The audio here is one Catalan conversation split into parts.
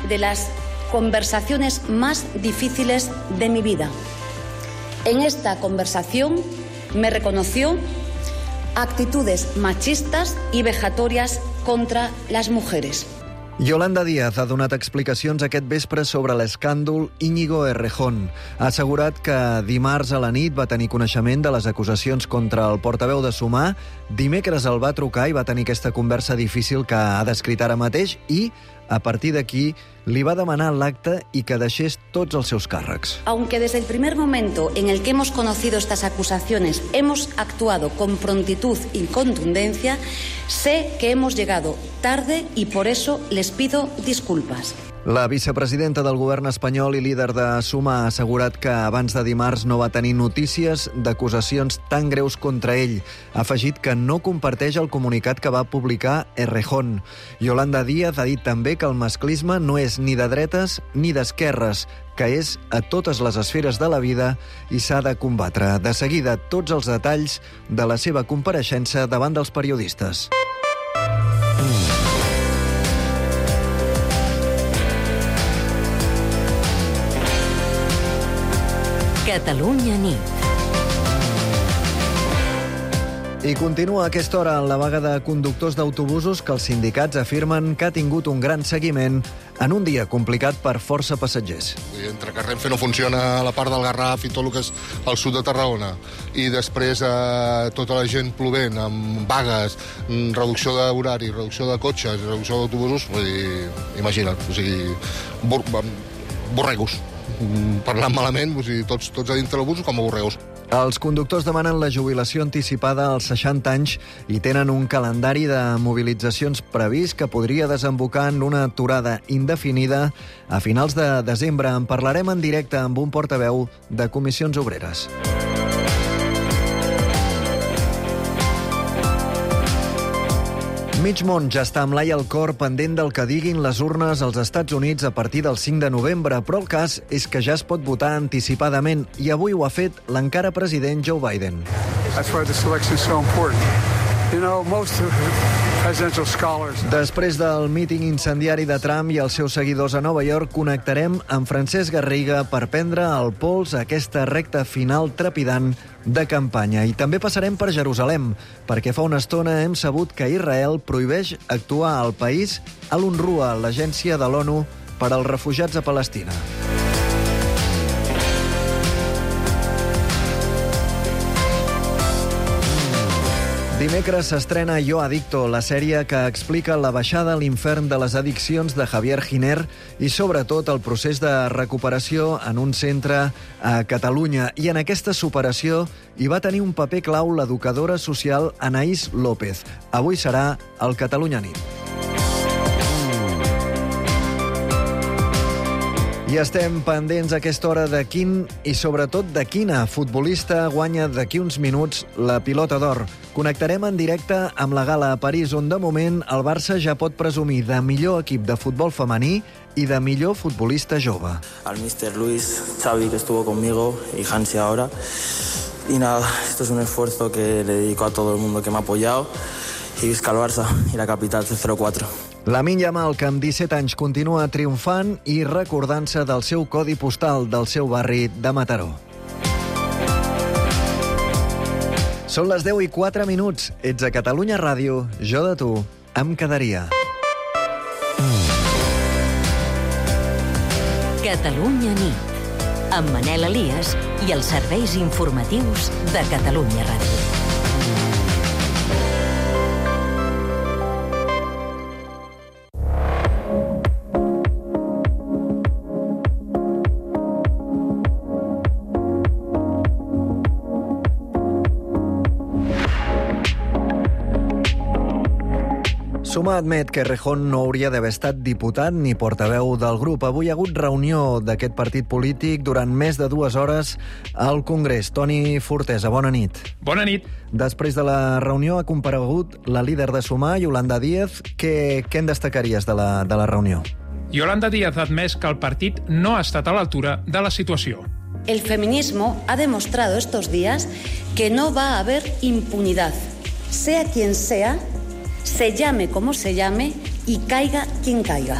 de las conversaciones más difíciles de mi vida. En esta conversación me reconoció actitudes machistas y vejatorias contra las mujeres. Yolanda Díaz ha donat explicacions aquest vespre sobre l'escàndol Íñigo Errejón. Ha assegurat que dimarts a la nit va tenir coneixement de les acusacions contra el portaveu de Sumar, dimecres el va trucar i va tenir aquesta conversa difícil que ha descrit ara mateix i, a partir d'aquí, li va demanar l'acta i que deixés tots els seus càrrecs. Aunque desde el primer momento en el que hemos conocido estas acusaciones hemos actuado con prontitud y contundencia, sé que hemos llegado tarde y por eso les pido disculpas. La vicepresidenta del govern espanyol i líder de Sumar ha assegurat que abans de dimarts no va tenir notícies d'acusacions tan greus contra ell. Ha afegit que no comparteix el comunicat que va publicar Errejón. Yolanda Díaz ha dit també que el masclisme no és ni de dretes ni d'esquerres, que és a totes les esferes de la vida i s'ha de combatre. De seguida, tots els detalls de la seva compareixença davant dels periodistes. Catalunya nit. I continua a aquesta hora en la vaga de conductors d'autobusos que els sindicats afirmen que ha tingut un gran seguiment en un dia complicat per força passatgers. Entre que Renfe no funciona a la part del Garraf i tot el que és el sud de Tarragona i després tota la gent plovent amb vagues, reducció d'horari, reducció de cotxes, reducció d'autobusos, imagina't, borregos. Parlant malament, tots a dintre l'obús com a borregos. Els conductors demanen la jubilació anticipada als 60 anys i tenen un calendari de mobilitzacions previst que podria desembocar en una aturada indefinida a finals de desembre. En parlarem en directe amb un portaveu de Comissions Obreres. Mig món ja està amb l'ai al cor pendent del que diguin les urnes als Estats Units a partir del 5 de novembre, però el cas és que ja es pot votar anticipadament i avui ho ha fet l'encara president Joe Biden. That's why the election is so important. You know, most presidential scholars... Després del míting incendiari de Trump i els seus seguidors a Nova York, connectarem amb Francesc Garriga per prendre el pols a aquesta recta final trepidant de campanya. I també passarem per Jerusalem, perquè fa una estona hem sabut que Israel prohibeix actuar al país a l'UNRWA, l'agència de l'ONU per als refugiats a Palestina. Dimecres s'estrena Yo Adicto, la sèrie que explica la baixada a l'infern de les addiccions de Javier Giner i sobretot el procés de recuperació en un centre a Catalunya. I en aquesta superació hi va tenir un paper clau l'educadora social Anaïs López. Avui serà el Catalunya nit. I estem pendents a aquesta hora de quin i sobretot de quina futbolista guanya d'aquí uns minuts la Pilota d'Or. Connectarem en directe amb la gala a París, on de moment el Barça ja pot presumir de millor equip de futbol femení i de millor futbolista jove. Al míster Luis, Xavi, que estuvo conmigo, y Hansi ahora. Y nada, esto es un esfuerzo que le dedico a todo el mundo que me ha apoyado. I visca el Barça i la capital 0-4. Lamine Yamal, que amb 17 anys continua triomfant i recordant-se del seu codi postal del seu barri de Mataró. Són les 10:04. Ets a Catalunya Ràdio. Jo de tu em quedaria. Catalunya nit. Amb Manel Elias i els serveis informatius de Catalunya Ràdio. Sumar admet que Errejón no hauria d'haver estat diputat ni portaveu del grup. Avui hi ha hagut reunió d'aquest partit polític durant més de 2 hores al Congrés. Toni Fortesa, bona nit. Bona nit. Després de la reunió ha comparegut la líder de Sumar, Yolanda Díaz. Què en destacaries de la reunió? Yolanda Díaz ha admès que el partit no ha estat a l'altura de la situació. El feminismo ha demostrado estos días que no va a haber impunidad, sea quien sea, se llame como se llame y caiga quien caiga.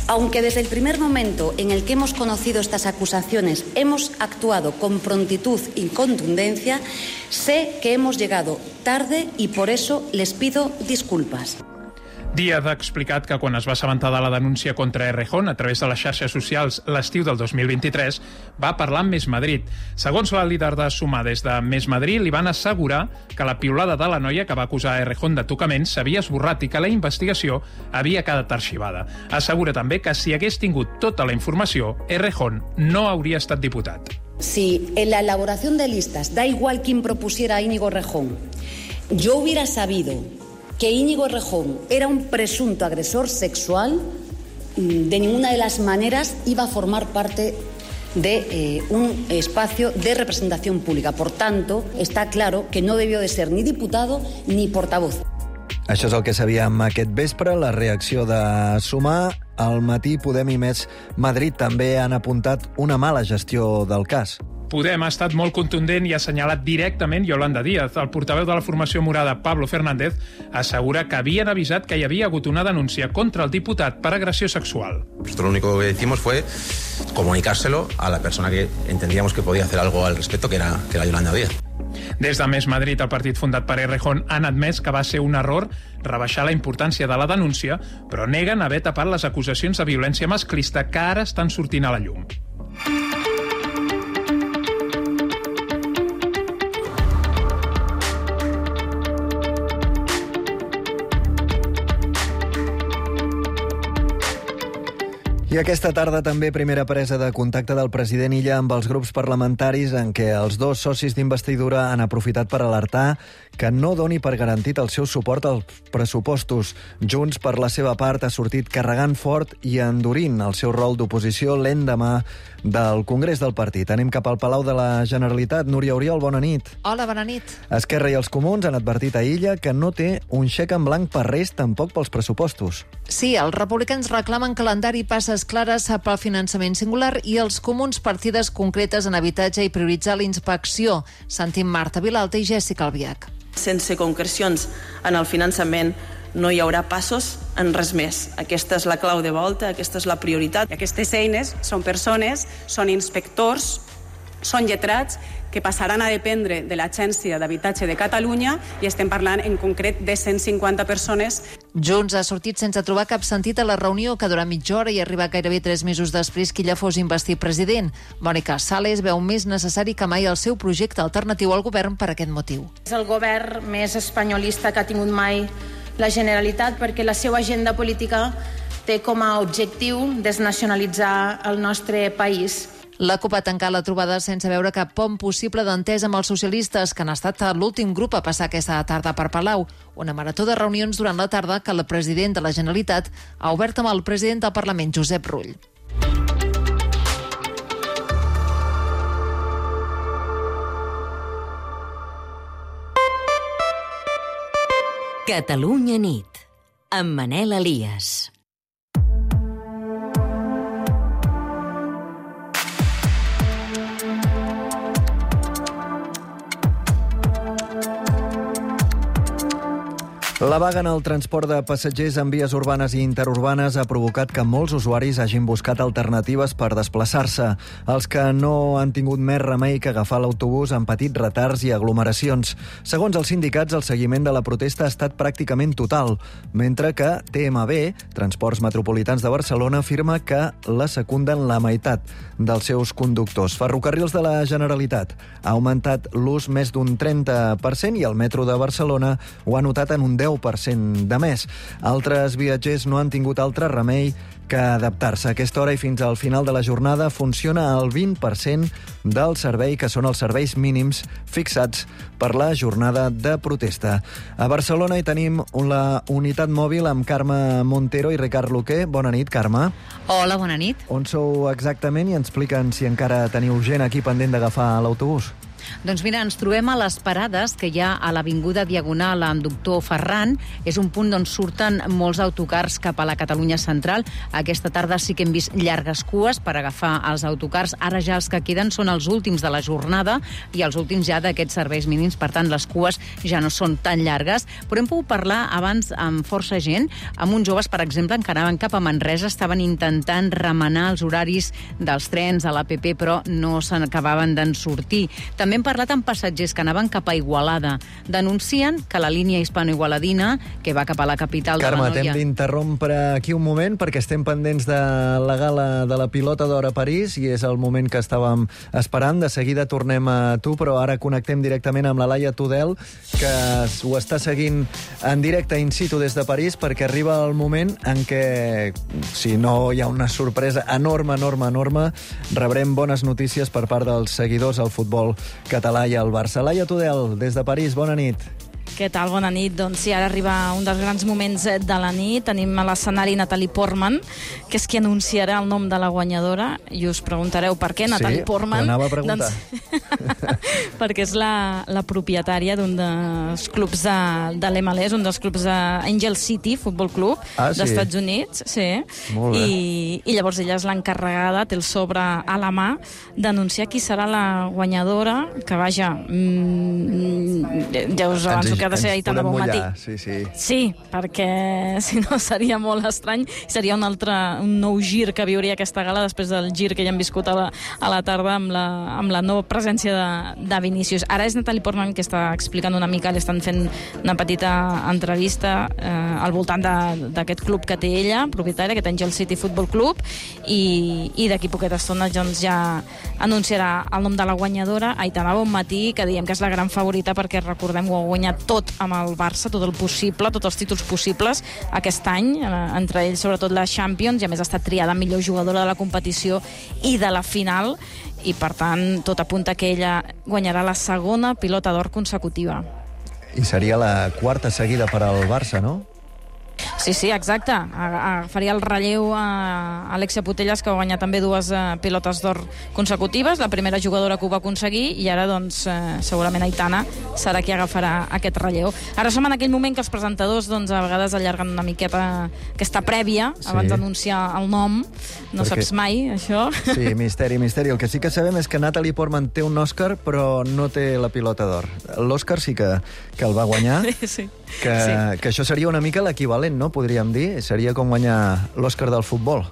Aunque desde el primer momento en el que hemos conocido estas acusaciones hemos actuado con prontitud y contundencia, sé que hemos llegado tarde y por eso les pido disculpas. Díaz ha explicat que quan es va assabentar de la denúncia contra Errejón a través de les xarxes socials l'estiu del 2023, va parlar amb Més Madrid. Segons la líder de Sumar des de Més Madrid, li van assegurar que la piulada de la noia que va acusar Errejón de tocament s'havia esborrat i que la investigació havia quedat arxivada. Assegura també que si hagués tingut tota la informació, Errejón no hauria estat diputat. Si en la elaboración de listas da igual quién propusiera a Íñigo Errejón, yo hubiera sabido que Íñigo Errejón era un presunto agresor sexual, de ninguna de las maneras iba a formar parte de un espacio de representación pública. Por tanto, está claro que no debió de ser ni diputado ni portavoz. Això és el que sabíem aquest vespre, la reacció de Sumar. Al matí, Podem i Més Madrid també han apuntat una mala gestió del cas. Podem ha estat molt contundent i ha assenyalat directament Yolanda Díaz. El portaveu de la formació morada, Pablo Fernández, assegura que havien avisat que hi havia hagut una denúncia contra el diputat per agressió sexual. Nosotros lo único que hicimos fue comunicárselo a la persona que entendíamos que podía hacer algo al respecto, que era Yolanda Díaz. Des de Més Madrid, el partit fundat per Errejón han admès que va ser un error rebaixar la importància de la denúncia, però neguen haver tapat les acusacions de violència masclista que ara estan sortint a la llum. I aquesta tarda també primera presa de contacte del president Illa amb els grups parlamentaris en què els dos socis d'investidura han aprofitat per alertar que no doni per garantit el seu suport als pressupostos. Junts, per la seva part, ha sortit carregant fort i endurint el seu rol d'oposició l'endemà del Congrés del partit. Anem cap al Palau de la Generalitat. Núria Oriol, bona nit. Hola, bona nit. Esquerra i els Comuns han advertit a Illa que no té un xec en blanc per res, tampoc pels pressupostos. Sí, els republicans reclamen calendari i passes clares pel finançament singular i els Comuns partides concretes en habitatge i prioritzar la inspecció. Sentim Marta Vilalta i Jèssica Albiach. Sense concrecions en el finançament no hi haurà passos en res més. Aquesta és la clau de volta, aquesta és la prioritat. I aquestes eines són persones, són inspectors, són lletrats que passaran a dependre de l'Agència d'Habitatge de Catalunya i estem parlant en concret de 150 persones. Junts ha sortit sense trobar cap sentit a la reunió que durà mitja hora i arriba gairebé 3 mesos després que ella fos investit president. Mònica Sales veu més necessari que mai el seu projecte alternatiu al govern per aquest motiu. És el govern més espanyolista que ha tingut mai la Generalitat perquè la seva agenda política té com a objectiu desnacionalitzar el nostre país. La CUP ha tancat la trobada sense veure cap pont possible d'entesa amb els socialistes, que han estat l'últim grup a passar aquesta tarda per Palau. Una marató de reunions durant la tarda que el president de la Generalitat ha obert amb el president del Parlament, Josep Rull. Catalunya nit, amb Manel Elias. La vaga en el transport de passatgers en vies urbanes i interurbanes ha provocat que molts usuaris hagin buscat alternatives per desplaçar-se. Els que no han tingut més remei que agafar l'autobús han patit retards i aglomeracions. Segons els sindicats, el seguiment de la protesta ha estat pràcticament total, mentre que TMB, Transports Metropolitans de Barcelona, afirma que la secunden la meitat dels seus conductors. Ferrocarrils de la Generalitat ha augmentat l'ús més d'un 30% i el metro de Barcelona ho ha notat en un 10% de més. Altres viatgers no han tingut altre remei que adaptar-se. A aquesta hora i fins al final de la jornada funciona el 20% del servei, que són els serveis mínims fixats per la jornada de protesta. A Barcelona hi tenim la unitat mòbil amb Carme Montero i Ricard Luque. Bona nit, Carme. Hola, bona nit. On sou exactament i ens expliquen si encara teniu gent aquí pendent d'agafar l'autobús? Doncs mira, ens trobem a les parades que hi ha a l'Avinguda Diagonal amb Doctor Ferran. És un punt d'on surten molts autocars cap a la Catalunya central. Aquesta tarda sí que hem vist llargues cues per agafar els autocars. Ara ja els que queden són els últims de la jornada i els últims ja d'aquests serveis mínims. Per tant, les cues ja no són tan llargues. Però hem pogut parlar abans amb força gent, amb uns joves, per exemple, que anaven cap a Manresa, estaven intentant remenar els horaris dels trens a l'APP, però no s'acabaven d'en sortir. També hem parlat amb passatgers que anaven cap a Igualada. Denuncien que la línia hispano-igualadina, que va cap a la capital de Carme, l'Anoia... t'hem d'interrompre aquí un moment perquè estem pendents de la gala de la Pilota d'Or a París i és el moment que estàvem esperant. De seguida tornem a tu, però ara connectem directament amb la Laia Tudel, que ho està seguint en directe in situ des de París, perquè arriba el moment en què, si no hi ha una sorpresa enorme, rebrem bones notícies per part dels seguidors al futbol català i al Barça. Laia Tudel, des de París, bona nit. Què tal? Bona nit. Doncs sí, ara arriba un dels grans moments de la nit. Tenim a l'escenari Natalie Portman, que és qui anunciarà el nom de la guanyadora, i us preguntareu per què Natalie Portman. Sí, ho anava a preguntar. Doncs, perquè és la propietària d'un dels clubs de l'MLS, un dels clubs d'Angel City Football Club d'Estats Units. Sí. Molt bé. I llavors ella és l'encarregada, té el sobre a la mà, d'anunciar qui serà la guanyadora, que vaja, ja us avanço que ha de ser Aitana Bonmatí. Sí, perquè si no seria molt estrany, seria un nou gir que viuria aquesta gala després del gir que ja hem viscut a la tarda amb la nova presència de Vinícius. Ara és Natalie Portman que està explicant una mica, li estan fent una petita entrevista al voltant d'aquest club que té ella, propietària, aquest Angel City Football Club, i d'aquí poqueta estona doncs, ja anunciarà el nom de la guanyadora, Aitana Bonmatí, que diem que és la gran favorita perquè, recordem, ho ha guanyat tot amb el Barça, tot el possible, tots els títols possibles aquest any, entre ells sobretot la Champions, i a més ha estat triada millor jugadora de la competició i de la final, i per tant tot apunta que ella guanyarà la segona Pilota d'Or consecutiva. I seria la quarta seguida per al Barça, no? Sí, exacte. Faria el relleu a Alexia Putellas, que va guanyar també 2 pilotes d'or consecutives, la primera jugadora que ho va aconseguir, i ara, doncs, segurament Aitana serà qui agafarà aquest relleu. Ara som en aquell moment que els presentadors, doncs, a vegades allarguen una miqueta aquesta prèvia, abans d'anunciar el nom. No saps mai, això. Sí, misteri. El que sí que sabem és que Natalie Portman té un Òscar, però no té la Pilota d'Or. L'Òscar sí que el va guanyar. Sí. Que això seria una mica l'equivalent, no? Podríem dir. Seria com guanyar l'Òscar del futbol.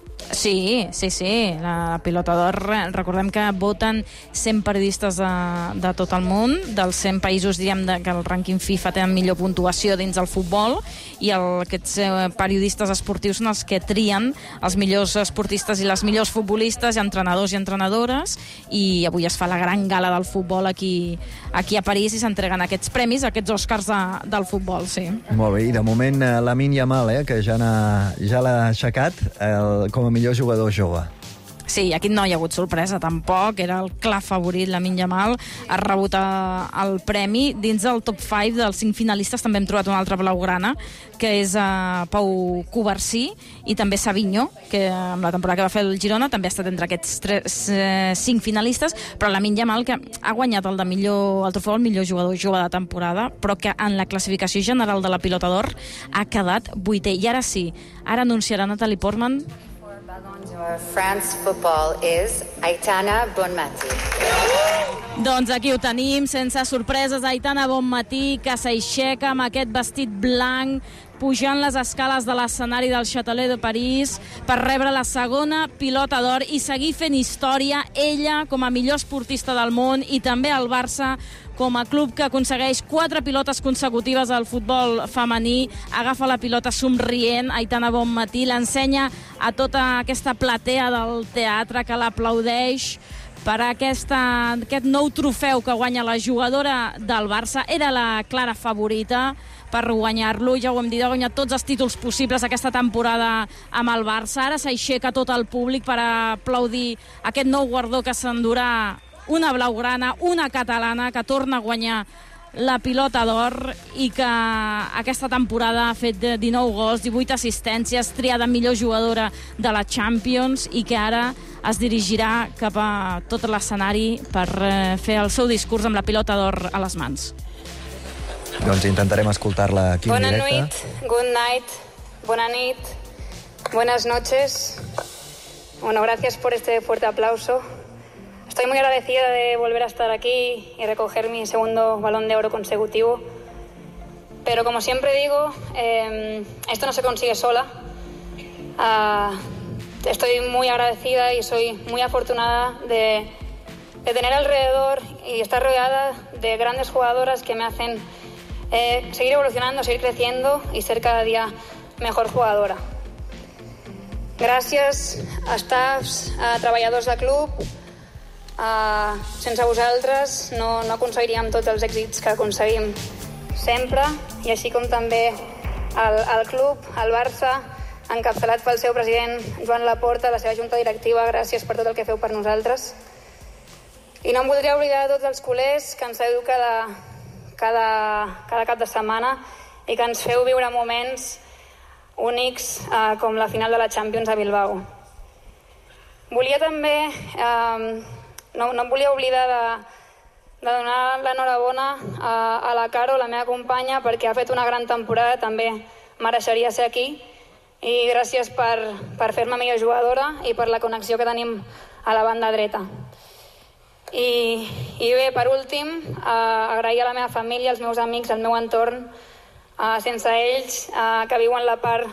Sí. La Pilota d'Or, recordem que voten 100 periodistes de tot el món, dels 100 països, diríem, que el rànquing FIFA tenen millor puntuació dins del futbol, i aquests periodistes esportius són els que trien els millors esportistes i les millors futbolistes, i entrenadors i entrenadores, i avui es fa la gran gala del futbol aquí a París i s'entreguen aquests premis, aquests Òscars del futbol, sí. Molt bé, i de moment Lamine Yamal, que ja l'ha aixecat com a millor jugador jove. Sí, aquí no hi ha hagut sorpresa tampoc, era el clar favorit, Lamine Yamal, ha rebut el premi. Dins del top 5 dels 5 finalistes també hem trobat una altra blaugrana, que és Pau Cubarsí, i també Savinho, que amb la temporada que va fer el Girona també ha estat entre aquests 5 finalistes, però Lamine Yamal, que ha guanyat el trofeu al millor jugador jove de temporada, però que en la classificació general de la Pilota d'Or ha quedat 8è. I ara sí, ara anunciarà Natalie Portman. France football is Aitana Bonmatí. Doncs aquí ho tenim, sense sorpreses, Aitana Bonmatí, que s'aixeca amb aquest vestit blanc, pujant les escales de l'escenari del Châtelet de París per rebre la segona Pilota d'Or i seguir fent història, ella com a millor esportista del món, i també el Barça com a club que aconsegueix 4 pilotes consecutives al futbol femení. Agafa la pilota somrient, Aitana Bonmatí l'ensenya a tota aquesta platea del teatre que l'aplaudeix per aquest nou trofeu que guanya la jugadora del Barça. Era la clara favorita per guanyar-lo, ja ho hem dit, ha guanyat tots els títols possibles aquesta temporada amb el Barça. Ara s'aixeca tot el públic per aplaudir aquest nou guardó que s'endurà una blaugrana, una catalana, que torna a guanyar la pilota d'or i que aquesta temporada ha fet 19 gols, 18 assistències, triada millor jugadora de la Champions i que ara es dirigirà cap a tot l'escenari per fer el seu discurs amb la pilota d'or a les mans. Doncs intentarem escoltar-la aquí en directe. Bona nit, good night, bona nit, buenas noches. Bueno, gracias por este fuerte aplauso. Estoy muy agradecida de volver a estar aquí y recoger mi segundo Balón de Oro consecutivo. Pero como siempre digo, esto no se consigue sola. Estoy muy agradecida y soy muy afortunada de tener alrededor y estar rodeada de grandes jugadoras que me hacen seguir evolucionando, seguir creciendo y ser cada día mejor jugadora. Gràcies a staffs, a treballadors del club. Sense vosaltres no aconseguiríem tots els èxits que aconseguim sempre, i així com també al club, al Barça, encapçalat pel seu president Joan Laporta, la seva junta directiva, gràcies per tot el que feu per nosaltres. I no em voldria oblidar de tots els culers que ens seguiu cada cap de setmana i que ens feu viure moments únics com la final de la Champions a Bilbao. Volia també... No em volia oblidar de donar l'enhorabona a la Caro, la meva companya, perquè ha fet una gran temporada, també mereixeria ser aquí, i gràcies per fer-me millor jugadora i per la connexió que tenim a la banda dreta. I bé, per últim, agrair a la meva família, als meus amics, al meu entorn, sense ells, que viuen la part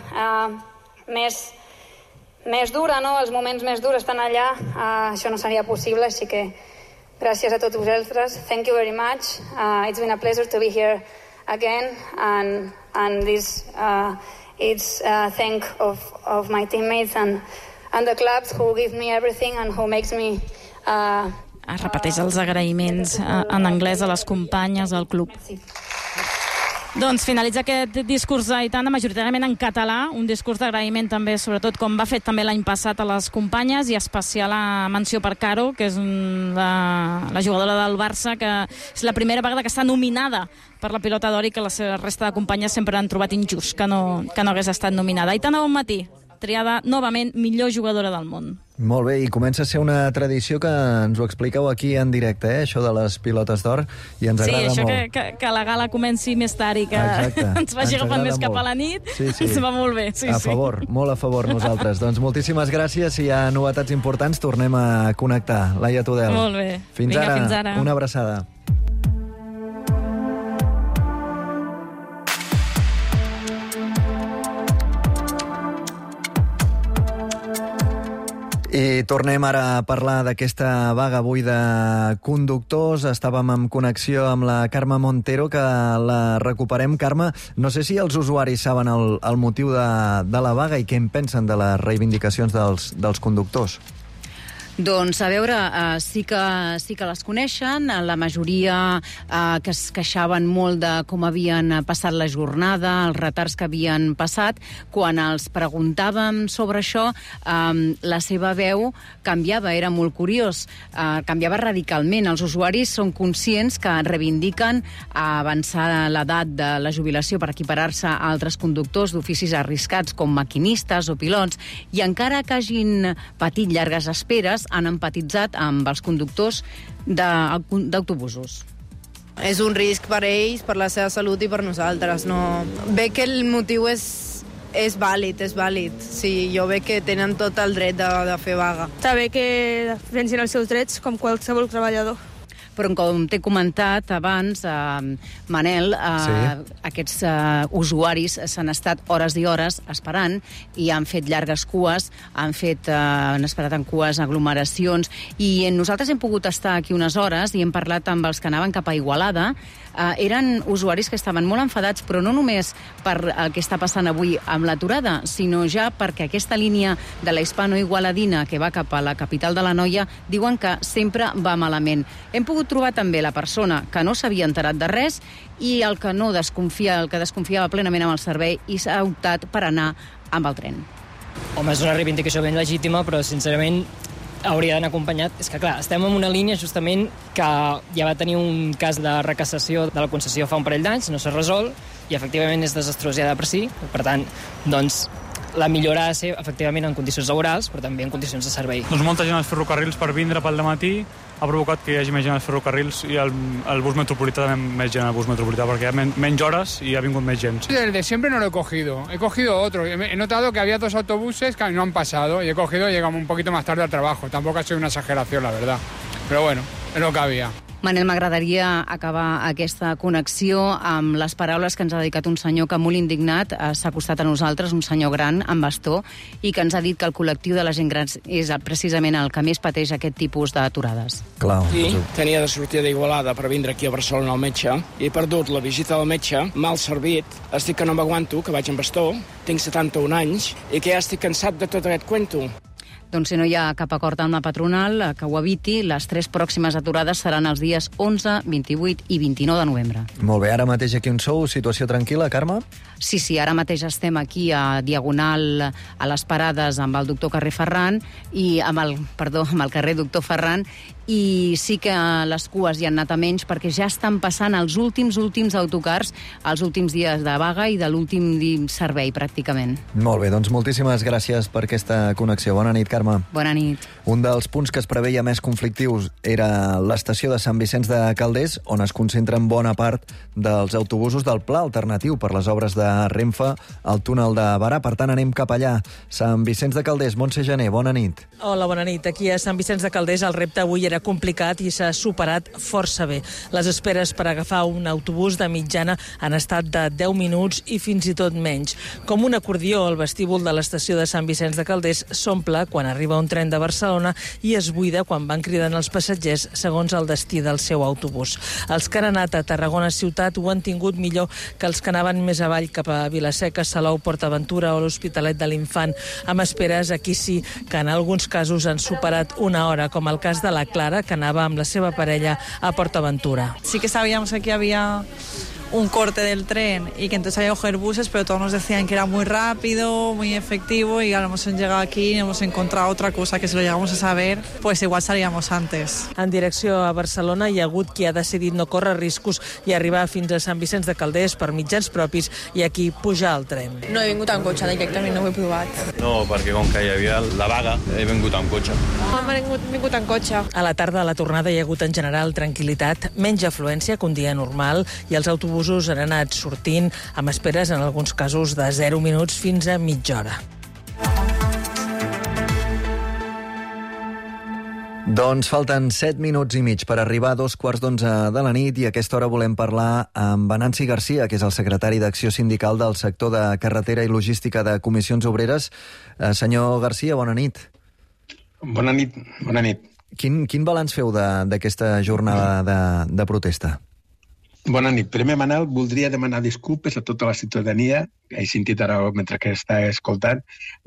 més dura, no? Els moments més durs estan allà, això no seria possible, així que gràcies a tots vosaltres. Thank you very much. It's been a pleasure to be here again, and this it's thank of my teammates and the clubs who give me everything and who makes me... Es repeteix els agraïments en anglès a les companyes del club. Sí. Doncs finalitza aquest discurs d'Aitana majoritàriament en català, un discurs d'agraïment també, sobretot com va fet també l'any passat a les companyes, i especial a menció per Caro, que és la jugadora del Barça, que és la primera vegada que està nominada per la pilota d'or i que la seva resta de companyes sempre han trobat injust que no hagués estat nominada. Aitana Bonmatí, triada novament millor jugadora del món. Molt bé, i comença a ser una tradició que ens ho expliqueu aquí en directe, això de les pilotes d'or, i ens agrada molt. Sí, això que la gala comenci més tard i que ens vagi agafant més cap a la nit, ens va molt bé. A favor, molt a favor nosaltres. Doncs moltíssimes gràcies, si hi ha novetats importants tornem a connectar. Laia Tudel. Molt bé. Fins ara. Una abraçada. I tornem ara a parlar d'aquesta vaga avui de conductors. Estàvem en connexió amb la Carme Montero, que la recuperem. Carme, no sé si els usuaris saben el motiu de la vaga i què en pensen de les reivindicacions dels conductors. Doncs, a veure, sí que les coneixen. La majoria que es queixaven molt de com havien passat la jornada, els retards que havien passat. Quan els preguntàvem sobre això, la seva veu canviava, era molt curiós. Canviava radicalment. Els usuaris són conscients que reivindiquen avançar l'edat de la jubilació per equiparar-se a altres conductors d'oficis arriscats com maquinistes o pilots, i encara que hagin patit llargues esperes, han empatitzat amb els conductors d'autobusos. És un risc per ells, per la seva salut i per nosaltres. No. Veig que el motiu és vàlid, és vàlid. Sí, jo veig que tenen tot el dret de fer vaga. Està bé que defensin els seus drets com qualsevol treballador. Però com t'he comentat abans, Manel, aquests usuaris s'han estat hores i hores esperant i han fet llargues cues, han esperat en cues, aglomeracions, i nosaltres hem pogut estar aquí unes hores i hem parlat amb els que anaven cap a Igualada. Eren usuaris que estaven molt enfadats, però no només per el que està passant avui amb l'aturada, sinó ja perquè aquesta línia de la hispano-igualadina que va cap a la capital de l'Anoia diuen que sempre va malament. Hem pogut trobar també la persona que no s'havia enterat de res i el que desconfiava plenament amb el servei i s'ha optat per anar amb el tren. Home, és una reivindicació ben legítima, però sincerament hauria d'anar acompanyat. És que, clar, estem en una línia justament que ja va tenir un cas de recassació de la concessió fa un parell d'anys, no s'ha resolt, i efectivament és desastrós ja de per si. Per tant, doncs, la millora ha de ser efectivament en condicions laborals, però també en condicions de servei. Doncs molta gent als ferrocarrils per vindre pel dematí ha provocat que hi hagi més gent als ferrocarrils i al bus metropolità també més gent al bus metropolità, perquè hi ha menys hores i ha vingut més gent. El de siempre no lo he cogido otro. He notado que había 2 autobuses que no han pasado y he cogido y llegamos un poquito más tarde al trabajo. Tampoco ha sido una exageración, la verdad. Pero bueno, es lo que había. Manel, m'agradaria acabar aquesta connexió amb les paraules que ens ha dedicat un senyor que molt indignat s'ha acostat a nosaltres, un senyor gran amb bastó, i que ens ha dit que el col·lectiu de la gent gran és precisament el que més pateix aquest tipus d'aturades. Sí, tenia de sortir d'Igualada per vindre aquí a Barcelona al metge i he perdut la visita del metge, mal servit, estic que no m'aguanto, que vaig amb bastó, tinc 71 anys i que ja estic cansat de tot aquest cuento. Doncs si no hi ha cap acord amb la patronal que ho eviti, les 3 pròximes aturades seran els dies 11, 28 i 29 de novembre. Molt bé, ara mateix aquí on sou, situació tranquil·la, Carme? Sí, ara mateix estem aquí a Diagonal, a les parades amb el doctor carrer Ferran, amb el carrer doctor Ferran, i sí que les cues hi han anat a menys perquè ja estan passant els últims autocars, els últims dies de vaga i de l'últim servei, pràcticament. Molt bé, doncs moltíssimes gràcies per aquesta connexió. Bona nit, Carme. Bona nit. Un dels punts que es preveia més conflictius era l'estació de Sant Vicenç de Calders, on es concentren bona part dels autobusos del pla alternatiu per les obres de Renfe al túnel de Barà. Per tant, anem cap allà. Sant Vicenç de Calders, Montse Gené, bona nit. Hola, bona nit. Aquí a Sant Vicenç de Calders el repte avui era complicat i s'ha superat força bé. Les esperes per agafar un autobús de mitjana han estat de 10 minuts i fins i tot menys. Com un acordió, el vestíbul de l'estació de Sant Vicenç de Calders s'omple quan arriba un tren de Barcelona i es buida quan van cridant els passatgers segons el destí del seu autobús. Els que han anat a Tarragona ciutat ho han tingut millor que els que anaven més avall cap a Vilaseca, Salou, PortAventura o l'Hospitalet de l'Infant, amb esperes aquí sí que en alguns casos han superat una hora, com el cas de la Clara, que anava amb la seva parella a PortAventura. Sí que sabíamos que aquí había un corte del tren y que entonces había que coger buses, pero todos nos decían que era muy rápido, muy efectivo, y ahora hemos llegado aquí y hemos encontrado otra cosa que si lo llegamos a saber, pues igual salíamos antes. En direcció a Barcelona hi ha hagut qui ha decidit no córrer riscos i arribar fins a Sant Vicenç de Calders per mitjans propis i aquí pujar al tren. No he vingut en cotxe directament, no ho he provat. No, perquè com que hi havia la vaga, he vingut en cotxe. No, he vingut en cotxe. A la tarda, a la tornada, hi ha hagut en general tranquil·litat, menys afluència que un dia normal, i els autobusos han anat sortint amb esperes en alguns casos de 0 minuts fins a mitja hora. Doncs falten 7 minuts i mig per arribar a 11:15 de la nit i a aquesta hora volem parlar amb Venanci Garcia, que és el secretari d'Acció Sindical del sector de carretera i logística de Comissions Obreres. Senyor Garcia, bona nit. Bona nit, bona nit. Quin balanç feu d'aquesta jornada de protesta? Bona nit. Primer, Manel, voldria demanar disculpes a tota la ciutadania. He sentit ara, mentre que està escoltant,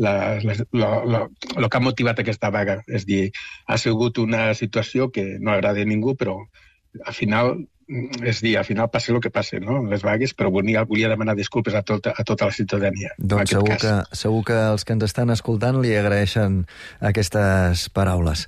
el que ha motivat aquesta vaga. És dir, ha sigut una situació que no agrada a ningú, però al final passa el que passa, no? Les vagues, però volia demanar disculpes a tota la ciutadania. Doncs segur que els que ens estan escoltant li agraeixen aquestes paraules.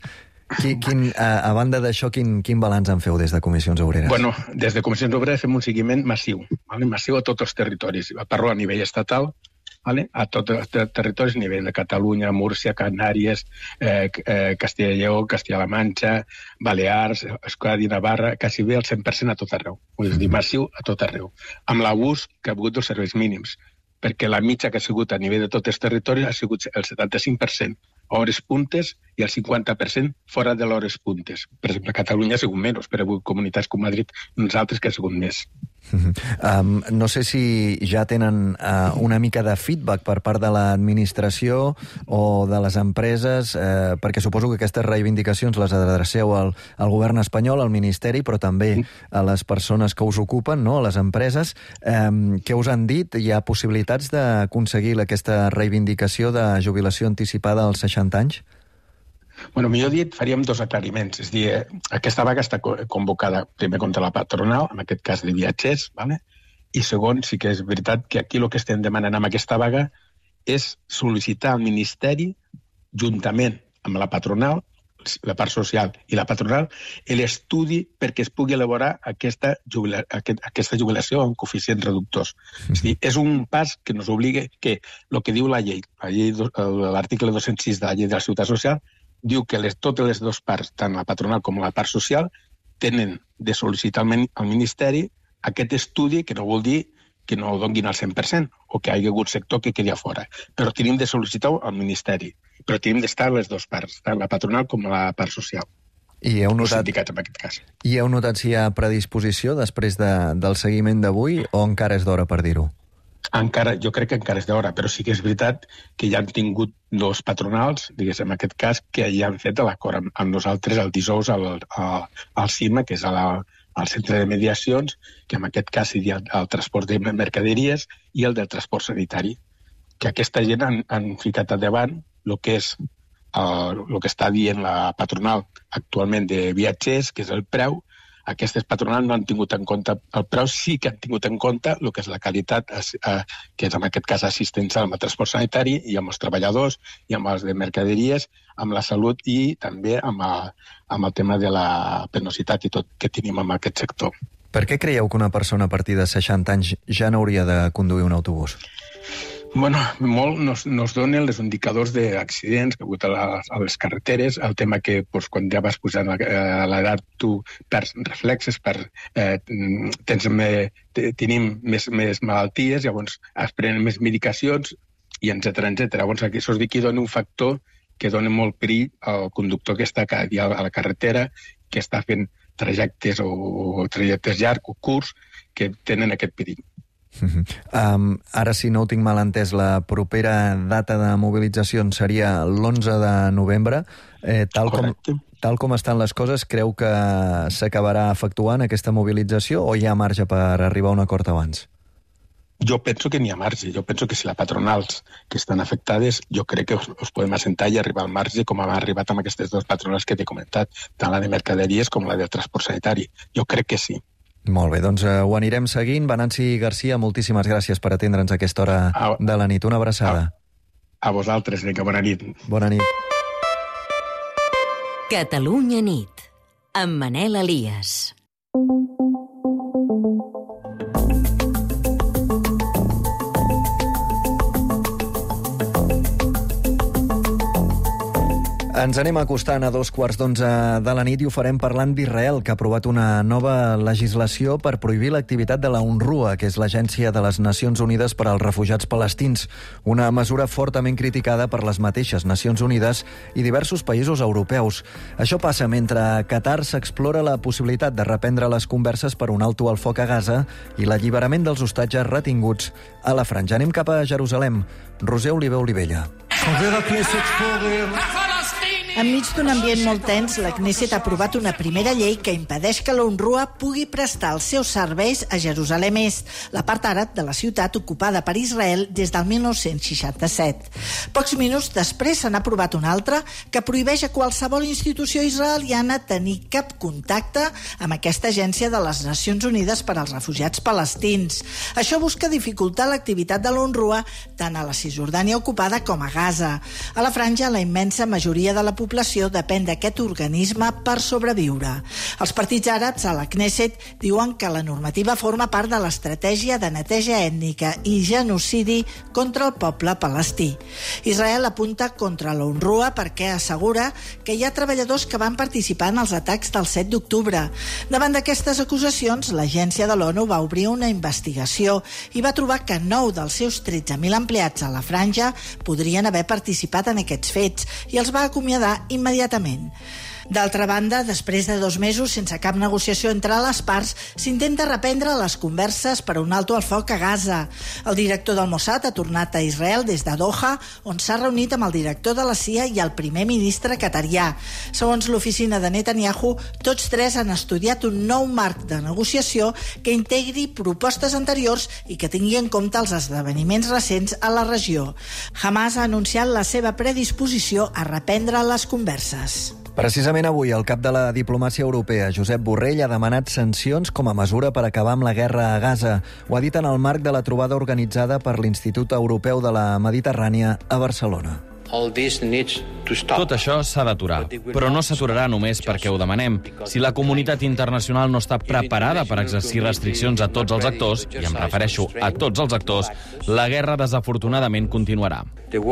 A banda d'això, quin balanç en feu des de Comissions Obreres? Bueno, des de Comissions Obreres fem un seguiment massiu, massiu a tots els territoris. Parlo a nivell estatal, a tots els territoris, a nivell de Catalunya, Múrcia, Canàries, Castella i Lleó, Castilla-La Manxa, Balears, Euskadi, Navarra, quasi bé el 100% a tot arreu. Vull dir, massiu a tot arreu. Amb l'abús que ha hagut dels serveis mínims, perquè la mitja que ha sigut a nivell de tots els territoris ha sigut el 75%. Hores puntes i el 50% fora de l'hores puntes. Per exemple, a Catalunya ha sigut menys, però hi ha comunitats com Madrid, nosaltres que ha sigut més. No sé si ja tenen una mica de feedback per part de l'administració o de les empreses, perquè suposo que aquestes reivindicacions les adreceu al govern espanyol, al Ministeri, però també a les persones que us ocupen, no? A les empreses. Què us han dit? Hi ha possibilitats d'aconseguir aquesta reivindicació de jubilació anticipada als 60 anys? Bueno, millor dit, faríem 2 aclariments. És a dir, aquesta vaga està convocada primer contra la patronal, en aquest cas de viatgers, i segon, sí que és veritat que aquí el que estem demanant amb aquesta vaga és sol·licitar al Ministeri, juntament amb la patronal, la part social i la patronal, l'estudi perquè es pugui elaborar aquesta jubilació amb coeficients reductors. És dir, és un pas que nos obliga que el que diu la llei, l'article 206 de la llei de la Seguretat Social, diu que totes les dues parts, tant la patronal com la part social, tenen de sol·licitar al Ministeri aquest estudi, que no vol dir que no ho donguin al 100% o que hi hagi hagut sector que quedi a fora. Però tenim de sol·licitar al Ministeri. Però tenim d'estar les dues parts, tant la patronal com la part social. I heu notat, sindicats, en aquest cas. I heu notat si hi ha predisposició després del seguiment d'avui o encara és d'hora per dir-ho? Jo crec que encara és d'hora, però sí que és veritat que ja han tingut dos patronals, diguéssim, en aquest cas, que ja han fet l'acord amb nosaltres el dijous al CIMA, que és al Centre de Mediacions, que en aquest cas seria el transport de mercaderies i el del transport sanitari. Que aquesta gent han ficat endavant el que és el que està dient la patronal actualment de viatgers, que és el preu. Aquestes patronals no han tingut en compte el preu, sí que han tingut en compte el que és la qualitat, que és en aquest cas assistencial amb el transport sanitari i amb els treballadors i amb els de mercaderies, amb la salut i també amb el tema de la penositat i tot que tenim en aquest sector. Per què creieu que una persona a partir de 60 anys ja no hauria de conduir un autobús? Bueno, molt nos donen els indicadors d'accidents que ha hagut a les carreteres, el tema que quan ja vas posant a l'edat tu perds reflexes, tenim més malalties, llavors es prenen més medicacions, i etcètera. Llavors això és dir que dona un factor que dona molt perill al conductor que està cada dia a la carretera, que està fent trajectes llargs o curts, que tenen aquest perill. Ara, si no ho tinc mal entès, la propera data de mobilització seria l'11 de novembre. Tal com estan les coses, creu que s'acabarà efectuant aquesta mobilització o hi ha marge per arribar a un acord abans? Jo penso que n'hi ha marge. Jo penso que si les patronals que estan afectades, jo crec que us podem assentar i arribar al marge com ha arribat amb aquestes dues patronals que t'he comentat, tant la de mercaderies com la del transport sanitari. Jo crec que sí. Molt bé, doncs ho anirem seguint. Venanci Garcia, moltíssimes gràcies per atendre'ns a aquesta hora de la nit. Una abraçada. A vosaltres, vinga, bona nit. Bona nit. Catalunya nit, amb Manel Elias. Ens anem acostant a 11:15 de la nit i ho farem parlant d'Israel, que ha aprovat una nova legislació per prohibir l'activitat de la UNRWA, que és l'Agència de les Nacions Unides per als Refugiats Palestins, una mesura fortament criticada per les mateixes Nacions Unides i diversos països europeus. Això passa mentre Qatar s'explora la possibilitat de reprendre les converses per un alto al foc a Gaza i l'alliberament dels hostatges retinguts a la Franja. Anem cap a Jerusalem. Roser Oliver Olivella. Enmig d'un ambient molt tens, la Knesset ha aprovat una primera llei que impedeix que l'UNRWA pugui prestar els seus serveis a Jerusalem Est, la part àrab de la ciutat ocupada per Israel des del 1967. Pocs minuts després se n'ha aprovat una altra que prohibeix a qualsevol institució israeliana tenir cap contacte amb aquesta agència de les Nacions Unides per als Refugiats Palestins. Això busca dificultar l'activitat de l'UNRWA tant a la Cisjordània ocupada com a Gaza. A la Franja, la immensa majoria de la població depèn d'aquest organisme per sobreviure. Els partits àrabs a la Knesset diuen que la normativa forma part de l'estratègia de neteja ètnica i genocidi contra el poble palestí. Israel apunta contra l'UNRWA perquè assegura que hi ha treballadors que van participar en els atacs del 7 d'octubre. Davant d'aquestes acusacions, l'agència de l'ONU va obrir una investigació i va trobar que 9 dels seus 13.000 empleats a la Franja podrien haver participat en aquests fets i els va acomiadar immediatament. D'altra banda, després de 2 mesos sense cap negociació entre les parts, s'intenta reprendre les converses per un alto al foc a Gaza. El director del Mossad ha tornat a Israel des de Doha, on s'ha reunit amb el director de la CIA i el primer ministre qatarià. Segons l'oficina de Netanyahu, tots 3 han estudiat un nou marc de negociació que integri propostes anteriors i que tingui en compte els esdeveniments recents a la regió. Hamas ha anunciat la seva predisposició a reprendre les converses. Precisament avui, el cap de la diplomàcia europea, Josep Borrell, ha demanat sancions com a mesura per acabar amb la guerra a Gaza. Ho ha dit en el marc de la trobada organitzada per l'Institut Europeu de la Mediterrània a Barcelona. Tot això s'ha d'aturar, però no s'aturarà només perquè ho demanem. Si la comunitat internacional no està preparada per exercir restriccions a tots els actors, i em refereixo a tots els actors, la guerra desafortunadament continuarà.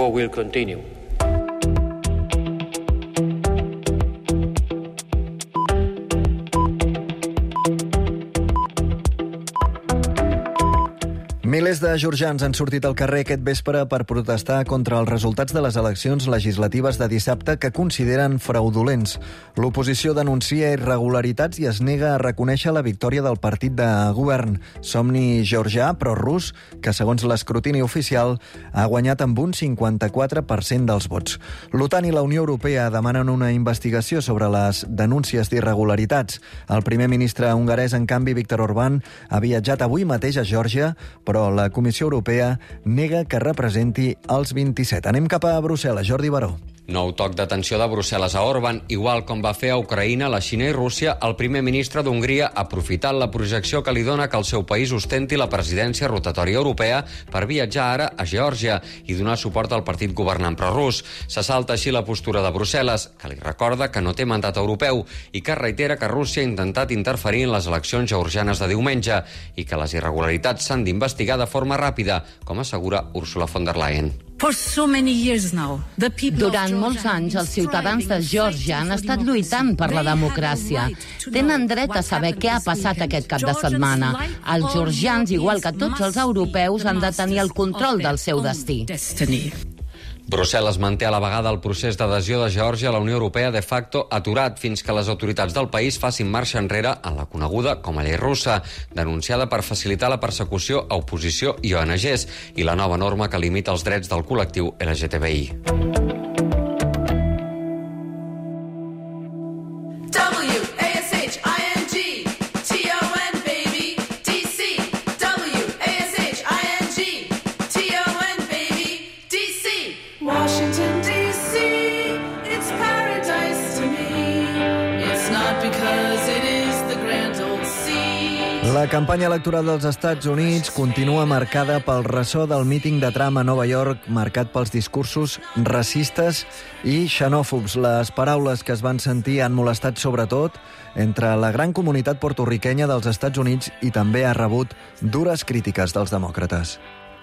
Milers de georgians han sortit al carrer aquest vespre per protestar contra els resultats de les eleccions legislatives de dissabte que consideren fraudulents. L'oposició denuncia irregularitats i es nega a reconèixer la victòria del partit de govern, Somni Georgià prorus, que segons l'escrutini oficial ha guanyat amb un 54% dels vots. L'OTAN i la Unió Europea demanen una investigació sobre les denúncies d'irregularitats. El primer ministre hongarès, en canvi, Viktor Orbán, ha viatjat avui mateix a Geòrgia, però la Comissió Europea nega que representi els 27. Anem cap a Brussel·les. Jordi Baró. Nou toc d'atenció de Brussel·les a Orbán, igual com va fer a Ucraïna, la Xina i Rússia, el primer ministre d'Hongria ha aprofitat la projecció que li dona que el seu país ostenti la presidència rotatòria europea per viatjar ara a Geòrgia i donar suport al partit governant prorus. Se salta així la postura de Brussel·les, que li recorda que no té mandat europeu i que reitera que Rússia ha intentat interferir en les eleccions georgianes de diumenge i que les irregularitats s'han d'investigar de forma ràpida, com assegura Ursula von der Leyen. Durant molts anys, els ciutadans de Geòrgia han estat lluitant per la democràcia. Tenen dret a saber què ha passat aquest cap de setmana. Els georgians, igual que tots els europeus, han de tenir el control del seu destí. Brussel·les manté a la vegada el procés d'adhesió de Geòrgia a la Unió Europea de facto aturat fins que les autoritats del país facin marxa enrere en la coneguda com a llei russa, denunciada per facilitar la persecució a oposició i ONGs i la nova norma que limita els drets del col·lectiu LGTBI. La campanya electoral dels Estats Units continua marcada pel ressò del míting de Trump a Nova York, marcat pels discursos racistes i xenòfobs. Les paraules que es van sentir han molestat sobretot entre la gran comunitat porto-riquenya dels Estats Units i també ha rebut dures crítiques dels demòcrates.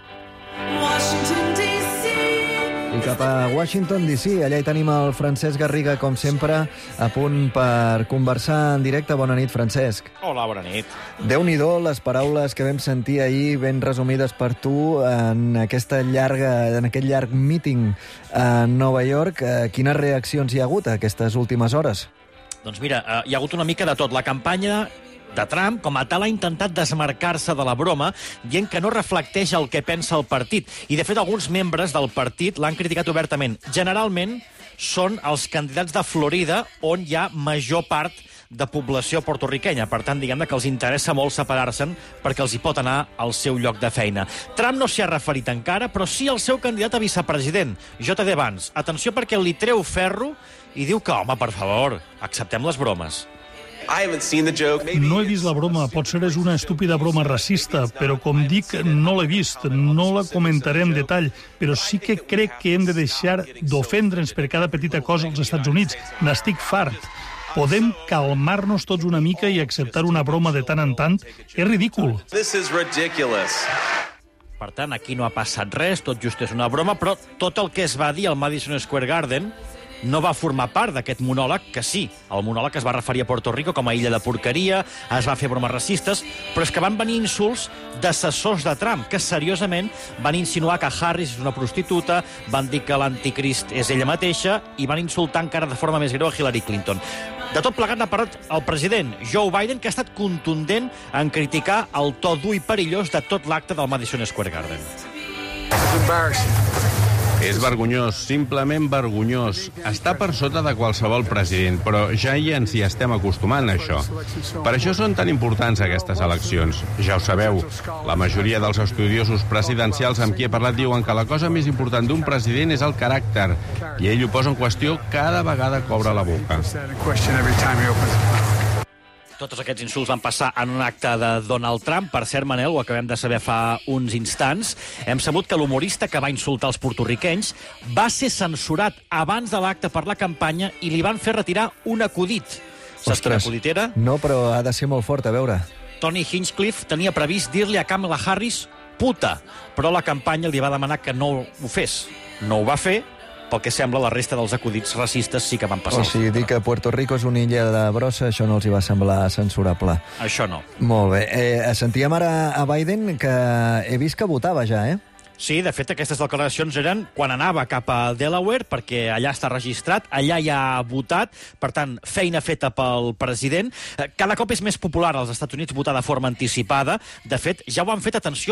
I cap a Washington, D.C. Allà hi tenim el Francesc Garriga, com sempre, a punt per conversar en directe. Bona nit, Francesc. Hola, bona nit. Déu-n'hi-do les paraules que vam sentir ahir, ben resumides per tu, en aquest llarg míting a Nova York. Quines reaccions hi ha hagut a aquestes últimes hores? Doncs mira, hi ha hagut una mica de tot. La campanya de Trump, com a tal, ha intentat desmarcar-se de la broma, dient que no reflecteix el que pensa el partit. I, de fet, alguns membres del partit l'han criticat obertament. Generalment són els candidats de Florida, on hi ha major part de població porto-riquenya. Per tant, diguem-ne que els interessa molt separar-se'n perquè els hi pot anar al seu lloc de feina. Trump no s'hi ha referit encara, però sí el seu candidat a vicepresident, J.D. Vance. Atenció, perquè li treu ferro i diu que, home, per favor, acceptem les bromes. No he vist la broma, potser és una estúpida broma racista, però com dic, no l'he vist, no la comentaré en detall, però sí que crec que hem de deixar d'ofendre'ns per cada petita cosa als Estats Units. N'estic fart. Podem calmar-nos tots una mica i acceptar una broma de tant en tant? És ridícul. Per tant, aquí no ha passat res, tot just és una broma, però tot el que es va dir al Madison Square Garden no va formar part d'aquest monòleg, que sí, el monòleg es va referir a Puerto Rico com a illa de porqueria, es va fer bromes racistes, però és que van venir insults d'assessors de Trump, que seriosament van insinuar que Harris és una prostituta, van dir que l'anticrist és ella mateixa i van insultar encara de forma més greu a Hillary Clinton. De tot plegat n'ha parlat el president Joe Biden, que ha estat contundent en criticar el to dur i perillós de tot l'acte del Madison Square Garden. És vergonyós, simplement vergonyós. Està per sota de qualsevol president, però ja ens hi estem acostumant, a això. Per això són tan importants aquestes eleccions. Ja ho sabeu, la majoria dels estudiosos presidencials amb qui he parlat diuen que la cosa més important d'un president és el caràcter, i ell ho posa en qüestió cada vegada que obre la boca. Tots aquests insults van passar en un acte de Donald Trump. Per cert, Manel, ho acabem de saber fa uns instants. Hem sabut que l'humorista que va insultar els porto-riquenys va ser censurat abans de l'acte per la campanya i li van fer retirar un acudit. Saps quin acudit era? No, però ha de ser molt fort, a veure. Tony Hinchcliffe tenia previst dir-li a Kamala Harris puta, però la campanya li va demanar que no ho fes. No ho va fer. Pel que sembla, la resta dels acudits racistes sí que van passar. O sigui, dir que Puerto Rico és una illa de brossa, això no els hi va semblar censurable. Això no. Molt bé. Sentíem ara a Biden, que he vist que votava ja, Sí, de fet, aquestes declaracions eren quan anava cap a Delaware, perquè allà està registrat, allà ja ha votat, per tant, feina feta pel president. Cada cop és més popular als Estats Units votar de forma anticipada. De fet, ja ho han fet, atenció,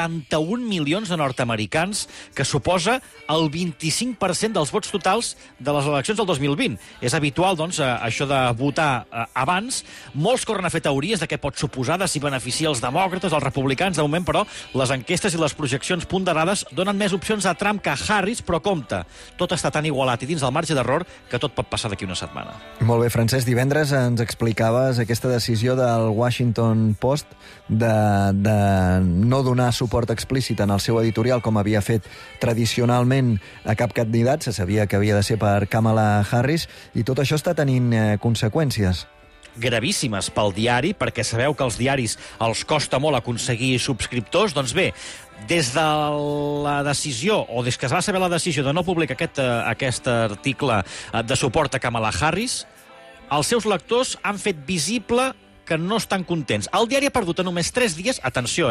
41 milions de nord-americans, que suposa el 25% dels vots totals de les eleccions del 2020. És habitual, doncs, això de votar abans. Molts corren a fer teories de què pot suposar, de si beneficia els demòcrates, els republicans. De moment, però, les enquestes i les projeccions ponderades donen més opcions a Trump que a Harris, però compte, tot està tan igualat i dins del marge d'error que tot pot passar d'aquí una setmana. Molt bé, Francesc, divendres ens explicaves aquesta decisió del Washington Post de no donar suport explícit en el seu editorial, com havia fet tradicionalment a cap candidat. Se sabia que havia de ser per Kamala Harris, i tot això està tenint conseqüències gravíssimes pel diari, perquè sabeu que als diaris els costa molt aconseguir subscriptors. Doncs bé, des de la decisió, o des que es va saber la decisió de no publicar aquest article de suport a Kamala Harris, els seus lectors han fet visible que no estan contents. El diari ha perdut en només 3 dies, atenció,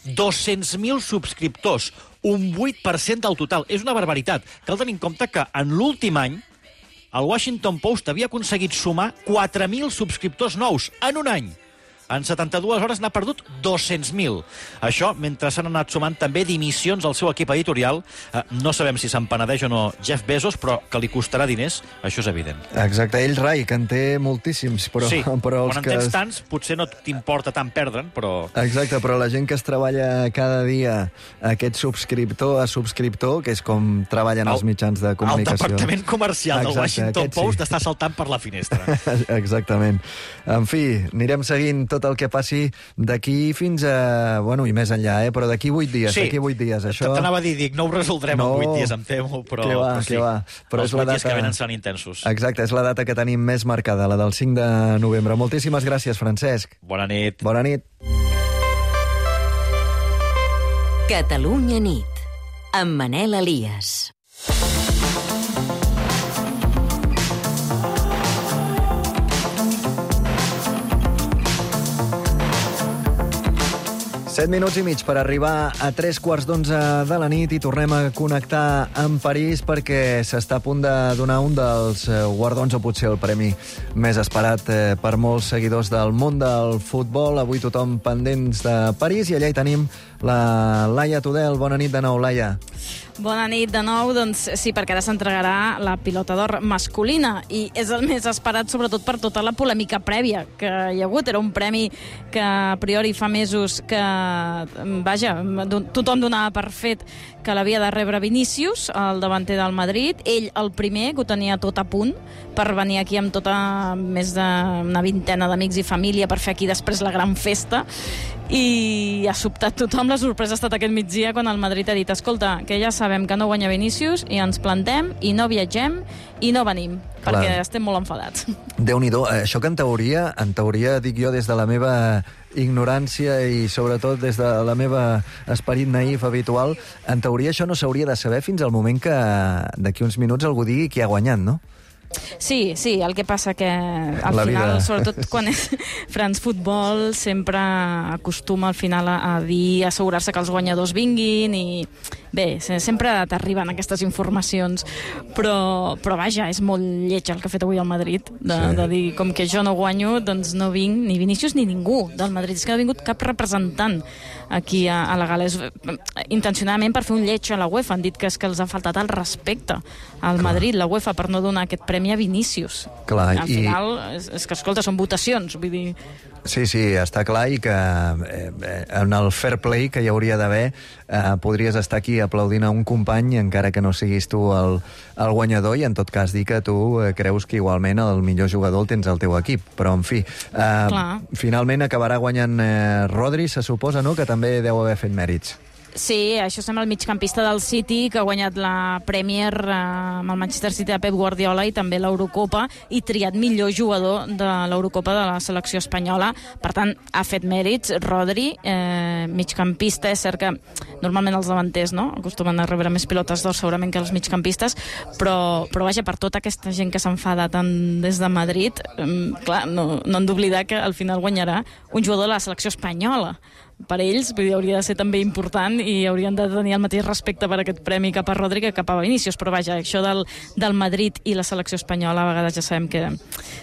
200.000 subscriptors, un 8% del total. És una barbaritat. Cal tenir en compte que en l'últim any el Washington Post havia aconseguit sumar 4.000 subscriptors nous en un any. En 72 hores n'ha perdut 200.000. Això, mentre s'han anat sumant també dimissions al seu equip editorial. No sabem si se'n penedeix o no Jeff Bezos, però que li costarà diners, això és evident. Exacte, ell, Rai, que en té moltíssims, però... Sí, però quan en tens tants, potser no t'importa tant perdre'n, però... Exacte, però la gent que es treballa cada dia aquest subscriptor a subscriptor, que és com treballen els mitjans de comunicació. El departament comercial del Washington Post està saltant per la finestra. Exactament. En fi, anirem seguint tot el que passi d'aquí fins a... Bueno, i més enllà, però d'aquí 8 dies. Sí, d'aquí 8 dies, això... T'anava a dir, no ho resoldrem en 8 dies, em temo, però... Què va. Però els 8 dies que venen seran intensos. Exacte, és la data que tenim més marcada, la del 5 de novembre. Moltíssimes gràcies, Francesc. Bona nit. Bona nit. Catalunya nit, amb Manel Elias. 7 minuts i mig per arribar a 11:45 de la nit i tornem a connectar amb París perquè s'està a punt de donar un dels guardons, o potser el premi més esperat per molts seguidors del món del futbol. Avui tothom pendents de París i allà hi tenim la Laia Tudel. Bona nit de nou, Laia. Bona nit de nou, doncs sí, perquè ara s'entregarà la Pilota d'Or masculina i és el més esperat sobretot per tota la polèmica prèvia que hi ha hagut. Era un premi que a priori fa mesos que, vaja, tothom donava per fet que l'havia de rebre Vinícius, el davanter del Madrid. Ell, el primer, que ho tenia tot a punt per venir aquí amb tota més d'una vintena d'amics i família per fer aquí després la gran festa, i ha sobtat tothom. La sorpresa ha estat aquest migdia quan el Madrid ha dit: escolta, que ja sabem que no guanya Vinícius i ens plantem i no viatgem i no venim, perquè estem molt enfadats. Déu-n'hi-do, això que en teoria dic jo des de la meva ignorància i sobretot des de la meva esperit naïf habitual, en teoria això no s'hauria de saber fins al moment que d'aquí uns minuts algú digui qui ha guanyat, no? Sí, el que passa que al final, sobretot quan és France Football, sempre acostuma al final a dir, a assegurar-se que els guanyadors vinguin i bé, sempre t'arriben aquestes informacions, però vaja, és molt lleig el que ha fet avui el Madrid, de dir, com que jo no guanyo, doncs no vinc ni Vinícius ni ningú del Madrid. És que no ha vingut cap representant aquí a la gala. És intencionadament per fer un lleig a la UEFA. Han dit que és que els ha faltat el respecte al Madrid, la UEFA, per no donar aquest premi premi a Vinícius. Clar, al final, és que, escolta, són votacions, vull dir... Sí, està clar, i que en el fair play que hi hauria d'haver podries estar aquí aplaudint a un company encara que no siguis tu el guanyador, i en tot cas dir que tu creus que igualment el millor jugador el tens al teu equip, però en fi finalment acabarà guanyant Rodri, se suposa, no?, que també deu haver fet mèrits. Sí, això sembla el migcampista del City, que ha guanyat la Premier amb el Manchester City de Pep Guardiola i també l'Eurocopa, i triat millor jugador de l'Eurocopa de la selecció espanyola. Per tant, ha fet mèrits. Rodri, migcampista, és cert que normalment els davanters, no?, acostumen a rebre més pilotes d'or segurament que els migcampistes, però vaja, per tota aquesta gent que s'enfada tant des de Madrid, clar, no han d'oblidar que al final guanyarà un jugador de la selecció espanyola. Per ells, vull dir, hauria de ser també important i haurien de tenir el mateix respecte per aquest premi cap a Rodri que cap a Vinícius, però vaja, això del Madrid i la selecció espanyola a vegades ja sabem que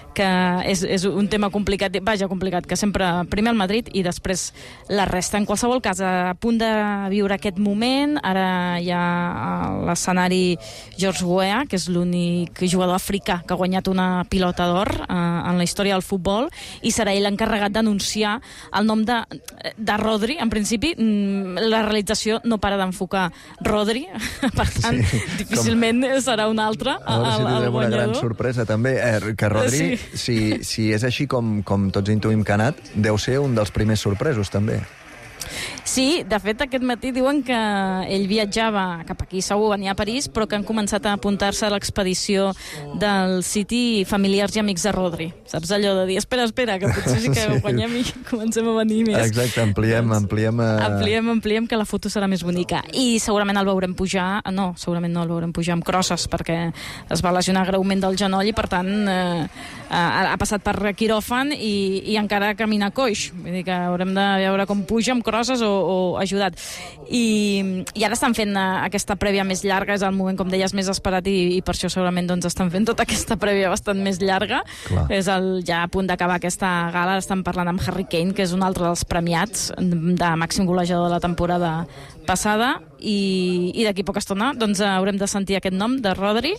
és un tema complicat, que sempre primer el Madrid i després la resta. En qualsevol cas, a punt de viure aquest moment, ara hi ha l'escenari George Weah, que és l'únic jugador africà que ha guanyat una pilota d'or en la història del futbol, i serà ell l'encarregat d'anunciar el nom de Rodri. En principi, la realització no para d'enfocar Rodri, per tant, difícilment serà un altre el guanyador. A veure si tindrem una gran sorpresa, també, que Rodri, si és així com tots intuïm que ha anat, deu ser un dels primers sorpresos, també. Sí, de fet, aquest matí diuen que ell viatjava cap aquí, segur, venia a París, però que han començat a apuntar-se a l'expedició del City familiars i amics de Rodri. Saps allò de dir, espera, que potser sí que guanyem i comencem a venir més. Exacte, ampliem. Ampliem, que la foto serà més bonica. I segurament el veurem pujar, segurament no el veurem pujar amb crosses, perquè es va lesionar greument del genoll i, per tant, ha passat per quiròfan i encara camina coix. Vull dir que haurem de veure com puja amb crosses o ajudat. I ara estan fent aquesta prèvia més llarga, és el moment, com deies, més esperat, i per això segurament estan fent tota aquesta prèvia bastant més llarga. Clar. És ja a punt d'acabar aquesta gala, estan parlant amb Harry Kane, que és un altre dels premiats de màxim golejador de la temporada passada, i d'aquí poca estona haurem de sentir aquest nom de Rodri,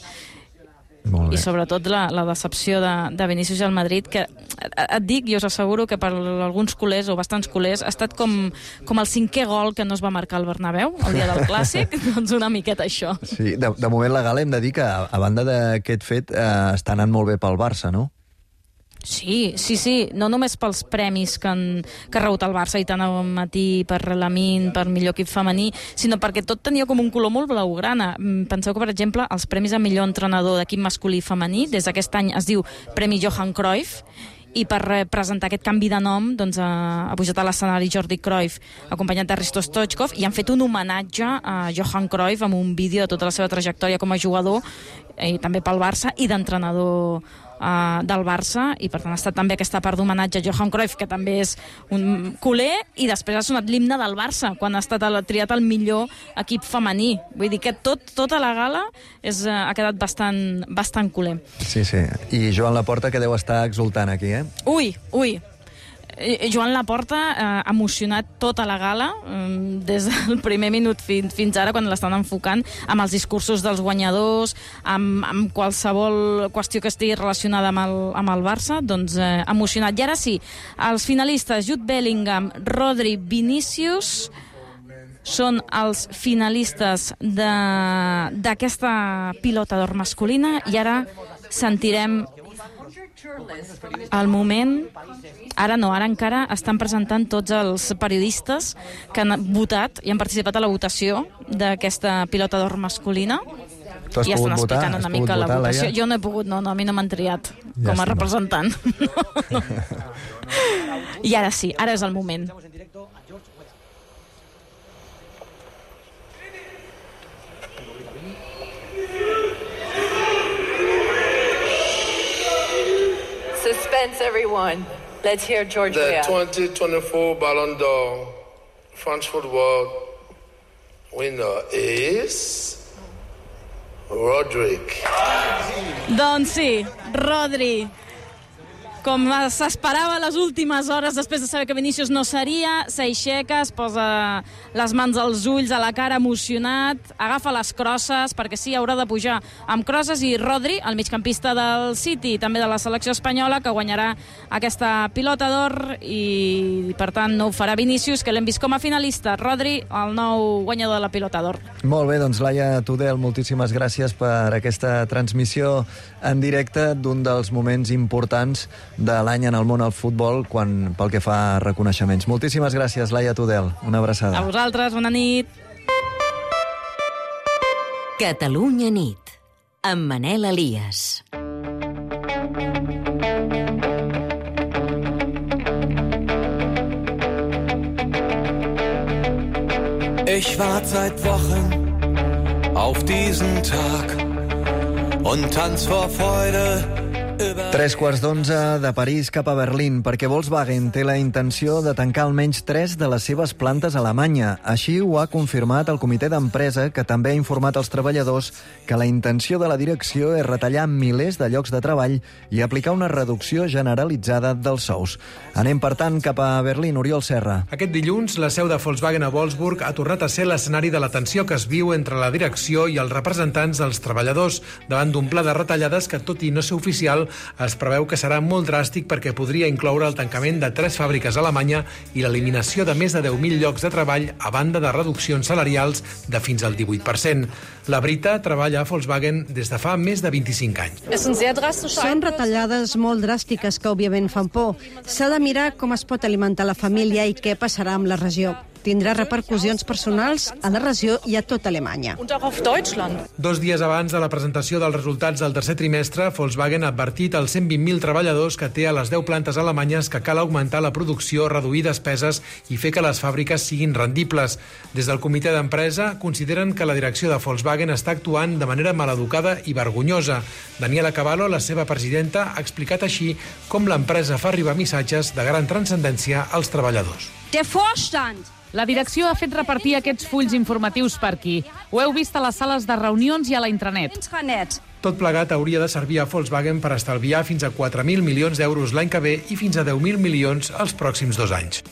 i sobretot la decepció de Vinícius i el Madrid, que et dic, jo us asseguro que per alguns culers, o bastants culers, ha estat com el 5è gol que no es va marcar al Bernabéu el dia del Clàssic, doncs una miqueta això. Sí, de moment la gala hem de dir que, a banda d'aquest fet, està anant molt bé pel Barça, no? Sí, no només pels premis que ha rebut el Barça, i tant al matí per Lamine, per millor equip femení, sinó perquè tot tenia com un color molt blaugrana. Penseu que, per exemple, els premis a millor entrenador d'equip masculí i femení des d'aquest any es diu Premi Johan Cruyff, i per presentar aquest canvi de nom ha pujat a l'escenari Jordi Cruyff acompanyat de Risto Stoichkov, i han fet un homenatge a Johan Cruyff amb un vídeo de tota la seva trajectòria com a jugador, i també pel Barça, i d'entrenador del Barça, i per tant ha estat també aquesta part d'homenatge a Johan Cruyff, que també és un culer, i després ha sonat l'himne del Barça quan ha estat triat el millor equip femení. Vull dir que tota la gala ha quedat bastant culer. Sí, i Joan Laporta, que deu estar exultant aquí, eh? Ui, Joan Laporta ha emocionat tota la gala, des del primer minut fins ara, quan l'estan enfocant, amb els discursos dels guanyadors, amb qualsevol qüestió que estigui relacionada amb el Barça, doncs emocionat. I ara sí, els finalistes, Jude Bellingham, Rodri, Vinícius, són els finalistes d'aquesta pilota d'or masculina, i ara sentirem el moment. Ara encara estan presentant tots els periodistes que han votat i han participat a la votació d'aquesta pilota d'or masculina. I estan explicant una mica la votació. Jo no he pogut, a mi no m'han triat com a representant. I ara sí, ara és el moment. Suspense, everyone. Let's hear George Weah. The 2024 Ballon d'Or French football winner is Rodri. Doncs sí, Rodri. Com s'esperava a les últimes hores, després de saber que Vinícius no seria, s'aixeca, es posa les mans als ulls, a la cara, emocionat, agafa les crosses, perquè sí, haurà de pujar amb crosses, i Rodri, el migcampista del City, també de la selecció espanyola, que guanyarà aquesta pilota d'or, i per tant no ho farà Vinícius, que l'hem vist com a finalista. Rodri, el nou guanyador de la pilota d'or. Molt bé, doncs Laia Tudel, moltíssimes gràcies per aquesta transmissió en directe d'un dels moments importants de l'any en el món del futbol pel que fa a reconeixements. Moltíssimes gràcies, Laia Tudel. Una abraçada. A vosaltres, bona nit. Catalunya nit, amb Manel Elias. Ich warte seit Wochen auf diesen Tag und tanz vor Freude. 3:15 de París cap a Berlín, perquè Volkswagen té la intenció de tancar almenys 3 de les seves plantes a Alemanya. Així ho ha confirmat el comitè d'empresa, que també ha informat als treballadors que la intenció de la direcció és retallar milers de llocs de treball i aplicar una reducció generalitzada dels sous. Anem, per tant, cap a Berlín. Oriol Serra. Aquest dilluns, la seu de Volkswagen a Wolfsburg ha tornat a ser l'escenari de la tensió que es viu entre la direcció i els representants dels treballadors davant d'un pla de retallades que, tot i no ser oficial, es preveu que serà molt dràstic perquè podria incloure el tancament de 3 fàbriques a Alemanya i l'eliminació de més de 10.000 llocs de treball, a banda de reduccions salarials de fins al 18%. La Brita treballa a Volkswagen des de fa més de 25 anys. Són retallades molt dràstiques que, òbviament, fan por. S'ha de mirar com es pot alimentar la família i què passarà amb la regió. Tindrà repercussions personals a la regió i a tota Alemanya. 2 dies abans de la presentació dels resultats del tercer trimestre, Volkswagen ha advertit als 120.000 treballadors que té a les 10 plantes alemanyes que cal augmentar la producció, reduir despeses i fer que les fàbriques siguin rendibles. Des del comitè d'empresa consideren que la direcció de Volkswagen està actuant de manera maleducada i vergonyosa. Daniela Cavallo, la seva presidenta, ha explicat així com l'empresa fa arribar missatges de gran transcendència als treballadors. La direcció ha fet repartir aquests fulls informatius per aquí. Ho heu vist a les sales de reunions i a la intranet. Tot plegat hauria de servir a Volkswagen per estalviar fins a 4.000 milions d'euros l'any que ve i fins a 10.000 milions els pròxims 2 anys.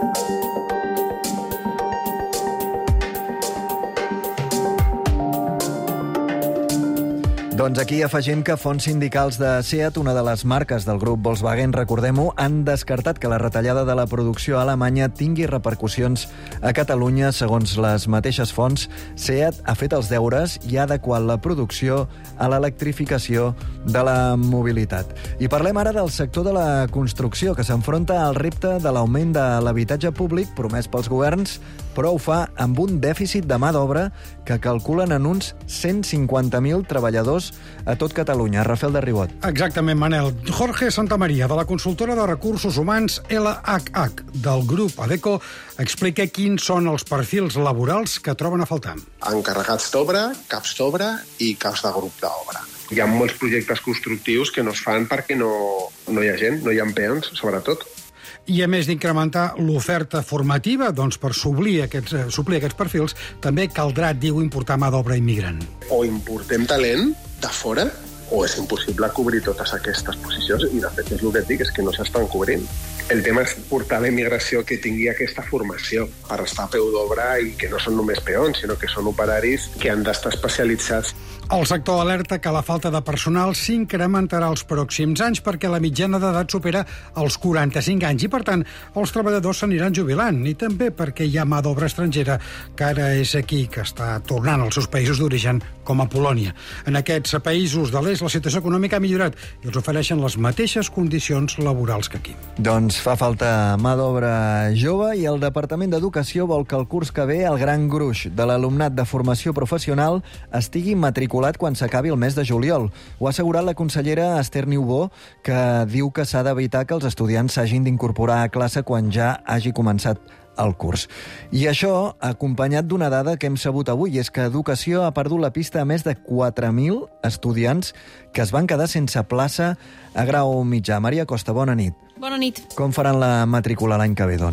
Doncs aquí afegim que fonts sindicals de SEAT, una de les marques del grup Volkswagen, recordem-ho, han descartat que la retallada de la producció a Alemanya tingui repercussions a Catalunya. Segons les mateixes fonts, SEAT ha fet els deures i ha adequat la producció a l'electrificació de la mobilitat. I parlem ara del sector de la construcció, que s'enfronta al repte de l'augment de l'habitatge públic promès pels governs, però ho fa amb un dèficit de mà d'obra que calculen en uns 150.000 treballadors a tot Catalunya. Rafael de Ribot. Exactament, Manel. Jorge Santamaría, de la consultora de recursos humans LHH del grup ADECO, explica quins són els perfils laborals que troben a faltar. Encarregats d'obra, caps d'obra i caps de grup d'obra. Hi ha molts projectes constructius que no es fan perquè no hi ha gent, no hi ha peons, sobretot. I a més d'incrementar l'oferta formativa, doncs per suplir aquests perfils, també caldrà, diu, importar mà d'obra immigrant. O importem talent de fora, o és impossible cobrir totes aquestes posicions, i de fet és el que et dic, és que no s'estan cobrint. El tema és portar la immigració que tingui aquesta formació per estar a peu d'obra i que no són només peons, sinó que són operaris que han d'estar especialitzats. El sector alerta que la falta de personal s'incrementarà els pròxims anys perquè la mitjana d'edat supera els 45 anys i, per tant, els treballadors s'aniran jubilant, i també perquè hi ha mà d'obra estrangera que ara és aquí, que està tornant als seus països d'origen, com a Polònia. En aquests països de l'est la situació econòmica ha millorat i els ofereixen les mateixes condicions laborals que aquí. Doncs fa falta mà d'obra jove i el Departament d'Educació vol que el curs que ve el gran gruix de l'alumnat de formació professional estigui matriculat quan s'acabi el mes de juliol. Ho ha assegurat la consellera Esther Niubó, que diu que s'ha d'evitar que els estudiants s'hagin d'incorporar a classe quan ja hagi començat el curs. I això acompanyat d'una dada que hem sabut avui, és que Educació ha perdut la pista a més de 4.000 estudiants que es van quedar sense plaça a grau mitjà. Maria Costa, bona nit. Bona nit. Com faran la matrícula l'any que ve, doncs?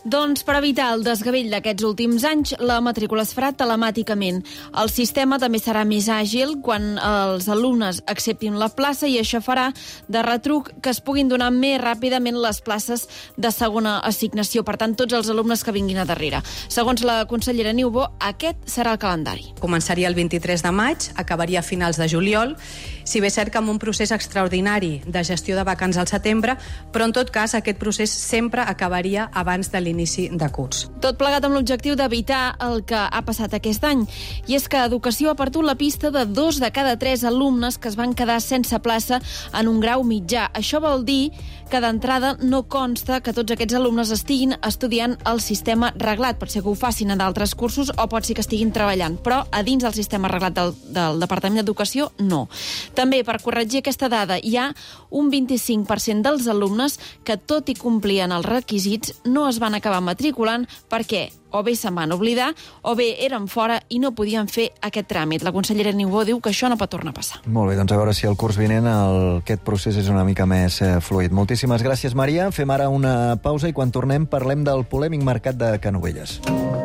Doncs per evitar el desgavell d'aquests últims anys, la matrícula es farà telemàticament. El sistema també serà més àgil quan els alumnes acceptin la plaça i això farà de retruc que es puguin donar més ràpidament les places de segona assignació. Per tant, tots els alumnes que vinguin a darrere. Segons la consellera Niubó, aquest serà el calendari. Començaria el 23 de maig, acabaria a finals de juliol, si bé és cert que amb un procés extraordinari de gestió de vacants al setembre, però en tot cas aquest procés sempre acabaria abans de l'inici de curs. Tot plegat amb l'objectiu d'evitar el que ha passat aquest any, i és que Educació ha perdut la pista de 2 de cada 3 alumnes que es van quedar sense plaça en un grau mitjà. Això vol dir que d'entrada no consta que tots aquests alumnes estiguin estudiant el sistema reglat. Pot ser que ho facin en d'altres cursos o pot ser que estiguin treballant, però a dins del sistema reglat del Departament d'Educació, no. També, per corregir aquesta dada, hi ha un 25% dels alumnes que, tot i complien els requisits, no es van acabar matriculant perquè o bé se'n van oblidar o bé eren fora i no podien fer aquest tràmit. La consellera Niubó diu que això no pot tornar a passar. Molt bé, doncs a veure si el curs vinent aquest procés és una mica més fluid. Moltíssimes gràcies, Maria. Fem ara una pausa i quan tornem parlem del polèmic mercat de Canovelles.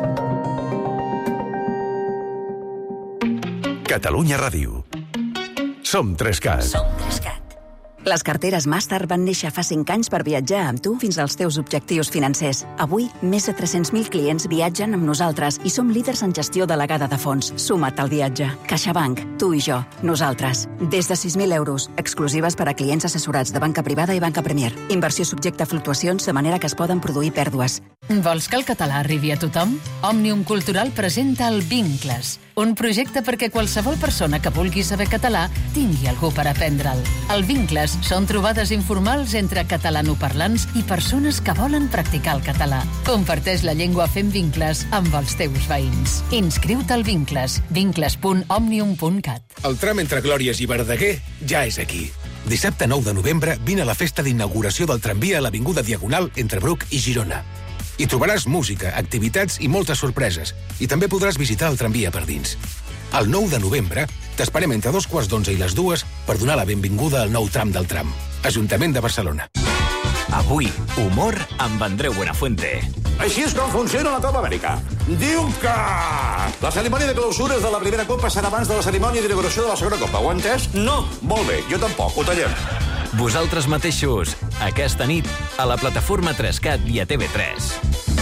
Catalunya Ràdio. Som 3CAT. Som 3CAT. Les carteres Master van néixer fa 5 anys per viatjar amb tu fins als teus objectius financers. Avui, més de 300.000 clients viatgen amb nosaltres i som líders en gestió delegada de fons. Suma't al viatge. CaixaBank, tu i jo, nosaltres. Des de 6.000 euros, exclusives per a clients assessorats de banca privada i banca Premier. Inversió subjecta a fluctuacions de manera que es poden produir pèrdues. Vols que el català arribi a tothom? Òmnium Cultural presenta el Vincles, un projecte perquè qualsevol persona que vulgui saber català tingui algú per aprendre'l. El Vincles són trobades informals entre catalanoparlants i persones que volen practicar el català. Comparteix la llengua fent vincles amb els teus veïns. Inscriu-te al Vincles, vincles.omnium.cat. El tram entre Glòries i Verdaguer ja és aquí. Dissabte 9 de novembre vine a la festa d'inauguració del tramvia a l'Avinguda Diagonal entre Bruc i Girona. Hi trobaràs música, activitats i moltes sorpreses. I també podràs visitar el tramvia per dins. El 9 de novembre t'esperem entre 2:15 i les 2 per donar la benvinguda al nou tram del tram. Ajuntament de Barcelona. Avui, humor amb Andreu Buenafuente. Així és com funciona la Copa Amèrica. Diu que la cerimònia de clausures de la primera Copa serà abans de la cerimònia d'inauguració de la segona Copa. Ho ha entès? No. Molt bé, jo tampoc. Ho tallem. Vosaltres mateixos, aquesta nit, a la plataforma 3CAT i a TV3.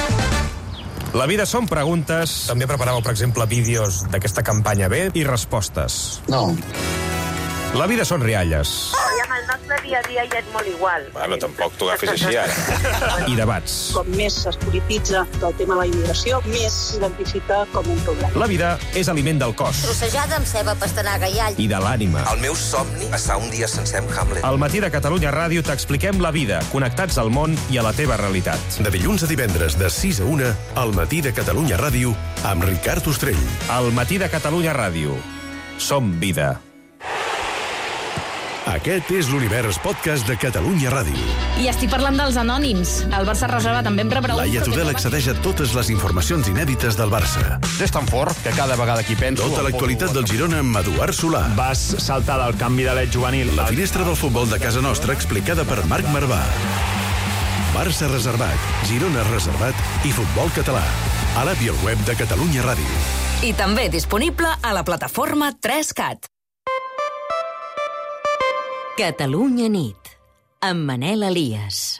La vida són preguntes. També preparàveu, per exemple, vídeos d'aquesta campanya B i respostes. No. La vida són rialles. I amb el nostre dia a dia ja és molt igual. Bueno, tampoc t'ho agafis així, ara. I debats. Com més es polititza el tema de la immigració, més s'identifica com un problema. La vida és aliment del cos. Trossejada amb ceba, pastanaga i all. I de l'ànima. El meu somni, passar un dia sencer amb Hamlet. Al matí de Catalunya Ràdio t'expliquem la vida, connectats al món i a la teva realitat. De dilluns a divendres, de 6 a 1, al matí de Catalunya Ràdio, amb Ricard Ostrell. Al matí de Catalunya Ràdio. Som vida. Aquest és l'Univers Podcast de Catalunya Ràdio. I estic parlant dels anònims. El Barça ha reservat en ben preparat. Laia Tudel accedeix a totes les informacions inèdites del Barça. És tan fort que cada vegada que hi penso... Tota l'actualitat del Girona amb Eduard Solà. Vas saltar del canvi de led juvenil. La finestra del futbol de casa nostra explicada per Marc Marvà. Barça reservat, Girona reservat i futbol català. A l'app i al web de Catalunya Ràdio. I també disponible a la plataforma 3CAT. Catalunya nit, amb Manel Elias.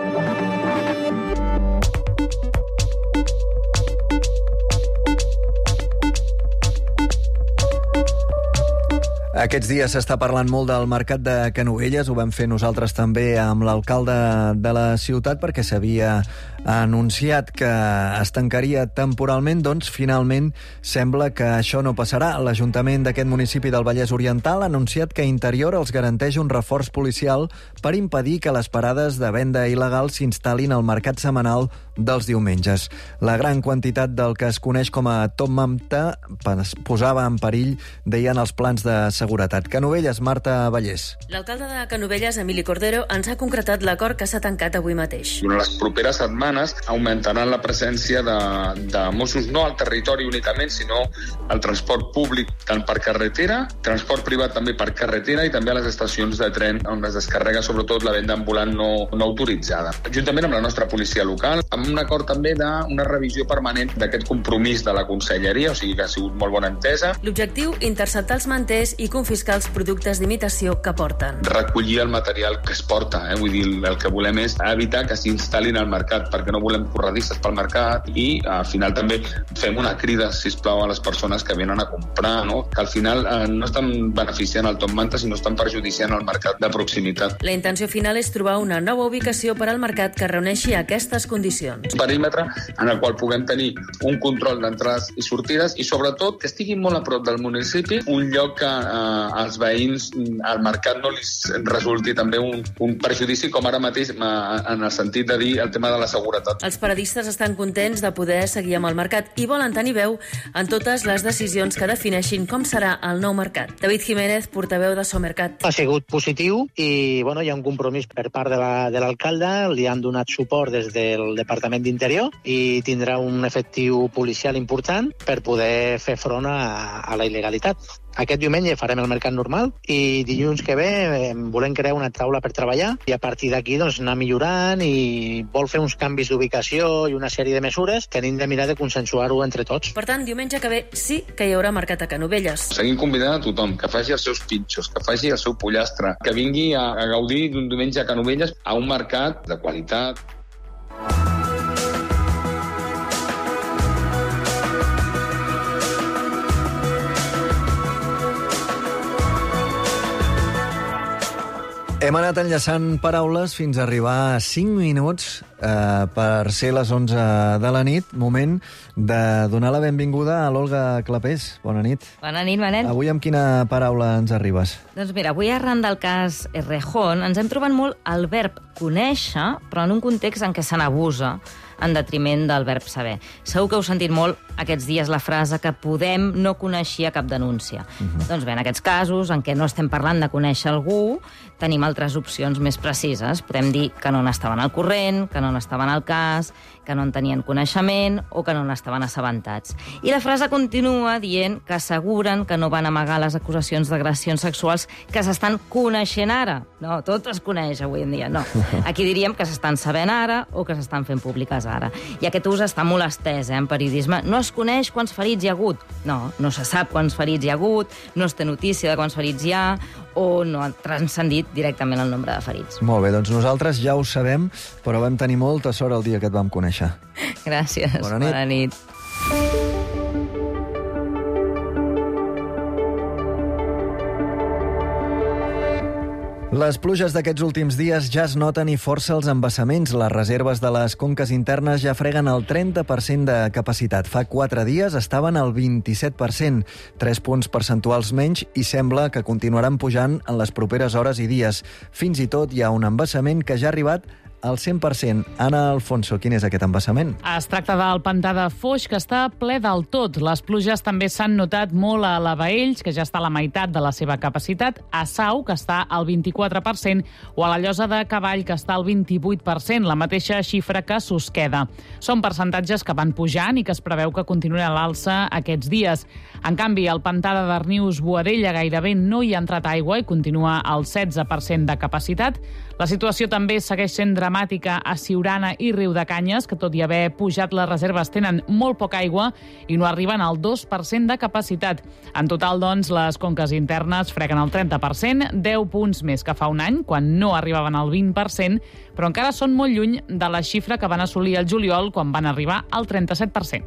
Aquests dies s'està parlant molt del mercat de Canovelles, ho vam fer nosaltres també amb l'alcalde de la ciutat perquè s'havia anunciat que es tancaria temporalment, doncs finalment sembla que això no passarà. L'Ajuntament d'aquest municipi del Vallès Oriental ha anunciat que Interior els garanteix un reforç policial per impedir que les parades de venda il·legal s'instal·lin al mercat setmanal dels diumenges. La gran quantitat del que es coneix com a top manta posava en perill, deien, els plans de seguretat. Canovelles, Marta Vallès. L'alcalde de Canovelles, Emili Cordero, ens ha concretat l'acord que s'ha tancat avui mateix. Durant les properes setmanes setmanes augmentaran la presència de Mossos, no al territori únicament, sinó al transport públic, tant per carretera, transport privat també per carretera i també a les estacions de tren on es descarrega sobretot la venda ambulant no autoritzada. Juntament amb la nostra policia local, amb un acord també d'una revisió permanent d'aquest compromís de la Conselleria, o sigui que ha sigut molt bona entesa. L'objectiu, interceptar els manters i confiscar els productes d'imitació que porten. Recollir el material que es porta, vull dir, el que volem és evitar que s'instal·lin al mercat, perquè no volem corredisses pel mercat i al final també fem una crida, sisplau, a les persones que venen a comprar, no? Que al final no estan beneficiant el top manta, sinó estan perjudiciant el mercat de proximitat. La intenció final és trobar una nova ubicació per al mercat que reuneixi aquestes condicions. Un perímetre en el qual puguem tenir un control d'entrades i sortides i sobretot que estigui molt a prop del municipi, un lloc que als veïns al mercat no li resulti també un perjudici, com ara mateix en el sentit de dir el tema de la seguretat. Els paradistes estan contents de poder seguir amb el mercat i volen tenir veu en totes les decisions que defineixin com serà el nou mercat. David Jiménez, portaveu de Somercat. Ha sigut positiu i hi ha un compromís per part de l'alcalde, li han donat suport des del Departament d'Interior i tindrà un efectiu policial important per poder fer front a la il·legalitat. Aquest diumenge farem el mercat normal i dilluns que ve volem crear una taula per treballar i a partir d'aquí anar millorant i vol fer uns canvis d'ubicació i una sèrie de mesures que hem de mirar de consensuar-ho entre tots. Per tant, diumenge que ve sí que hi haurà mercat a Canovelles. Seguim convidant a tothom que faci els seus pinxos, que faci el seu pollastre, que vingui a gaudir d'un diumenge a Canovelles a un mercat de qualitat. Hem anat enllaçant paraules fins a arribar a 5 minuts per ser les 11 de la nit. Moment de donar la benvinguda a l'Olga Clapés. Bona nit. Bona nit, Manel. Avui amb quina paraula ens arribes? Doncs mira, avui arran del cas Errejón ens hem trobat molt el verb conèixer, però en un context en què se n'abusa en detriment del verb saber. Segur que heu sentit molt aquests dies la frase que Podem no coneixia cap denúncia. Doncs bé, en aquests casos en què no estem parlant de conèixer algú, tenim altres opcions més precises. Podem dir que no n'estaven al corrent, que no n'estaven al cas, que no en tenien coneixement o que no n'estaven assabentats. I la frase continua dient que asseguren que no van amagar les acusacions d'agressions sexuals que s'estan coneixent ara. No, tot es coneix avui en dia, no. Aquí diríem que s'estan sabent ara o que s'estan fent públiques ara. I aquest ús està molt estès, en periodisme. No es coneix quants ferits hi ha hagut. No, no se sap quants ferits hi ha hagut, no es té notícia de quants ferits hi ha o no ha transcendit directament el nombre de ferits. Molt bé, doncs nosaltres ja ho sabem, però vam tenir molta sort el dia que et vam conèixer. Gràcies. Bona nit. Bona nit. Les pluges d'aquests últims dies ja es noten i força els embassaments. Les reserves de les conques internes ja freguen el 30% de capacitat. Fa 4 dies estaven al 27%, 3 punts percentuals menys, i sembla que continuaran pujant en les properes hores i dies. Fins i tot hi ha un embassament que ja ha arribat al 100%. Anna Alfonso, quin és aquest embassament? Es tracta del pantà de Foix, que està ple del tot. Les pluges també s'han notat molt a la Baells, que ja està a la meitat de la seva capacitat, a Sau, que està al 24%, o a la Llosa de Cavall, que està al 28%, la mateixa xifra que Susqueda. Són percentatges que van pujant i que es preveu que continuïn a l'alça aquests dies. En canvi, al pantà de Darnius-Boadella gairebé no hi ha entrat aigua i continua al 16% de capacitat. La situació també segueix sent dramàtica a Siurana i Riudecanyes, que tot i haver pujat les reserves tenen molt poca aigua i no arriben al 2% de capacitat. En total, doncs, les conques internes freguen el 30%, 10 punts més que fa un any, quan no arribaven al 20%, però encara són molt lluny de la xifra que van assolir el juliol, quan van arribar al 37%.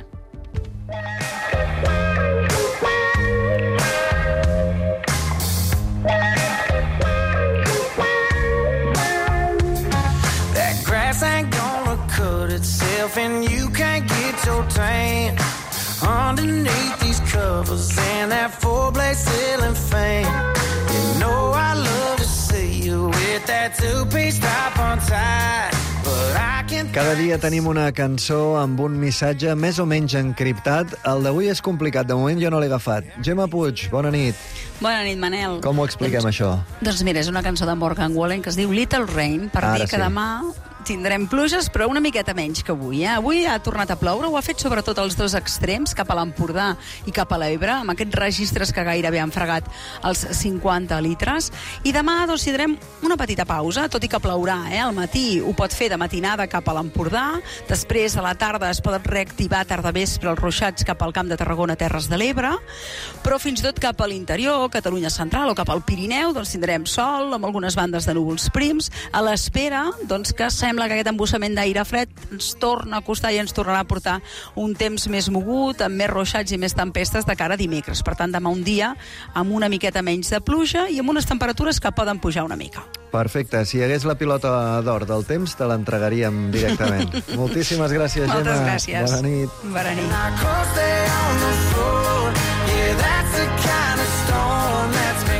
And you can't get your tan underneath these covers and that four-blade ceiling fan. You know I love to see you with that two-piece top on tight. Cada dia tenim una cançó amb un missatge més o menys encriptat. El d'avui és complicat, de moment jo no l'he agafat. Gemma Puig, bona nit. Bona nit, Manel. Com ho expliquem, això? Doncs mira, és una cançó de Morgan Wallen que es diu Little Rain, per dir que demà tindrem pluges, però una miqueta menys que avui. Avui ha tornat a ploure, ho ha fet sobretot als dos extrems, cap a l'Empordà i cap a l'Ebre, amb aquests registres que gairebé han fregat els 50 litres. I demà doncs, tindrem una petita pausa, tot i que plourà. Al matí ho pot fer de matinada cap a l'Empordà, després a la tarda es poden reactivar tarda-vespre els ruixats cap al Camp de Tarragona, Terres de l'Ebre, però fins i tot cap a l'interior, Catalunya central o cap al Pirineu, doncs tindrem sol amb algunes bandes de núvols prims, a l'espera doncs, que sembla que aquest embussament d'aire fred ens torna a costar i ens tornarà a portar un temps més mogut, amb més ruixats i més tempestes de cara a dimecres. Per tant, demà un dia amb una miqueta menys de pluja i amb unes temperatures que poden pujar una mica. Perfecte. Si hi hagués la pilota d'or del temps, te l'entregaríem directament. Moltíssimes gràcies, Gemma. Moltes gràcies. Bona nit. Bona nit.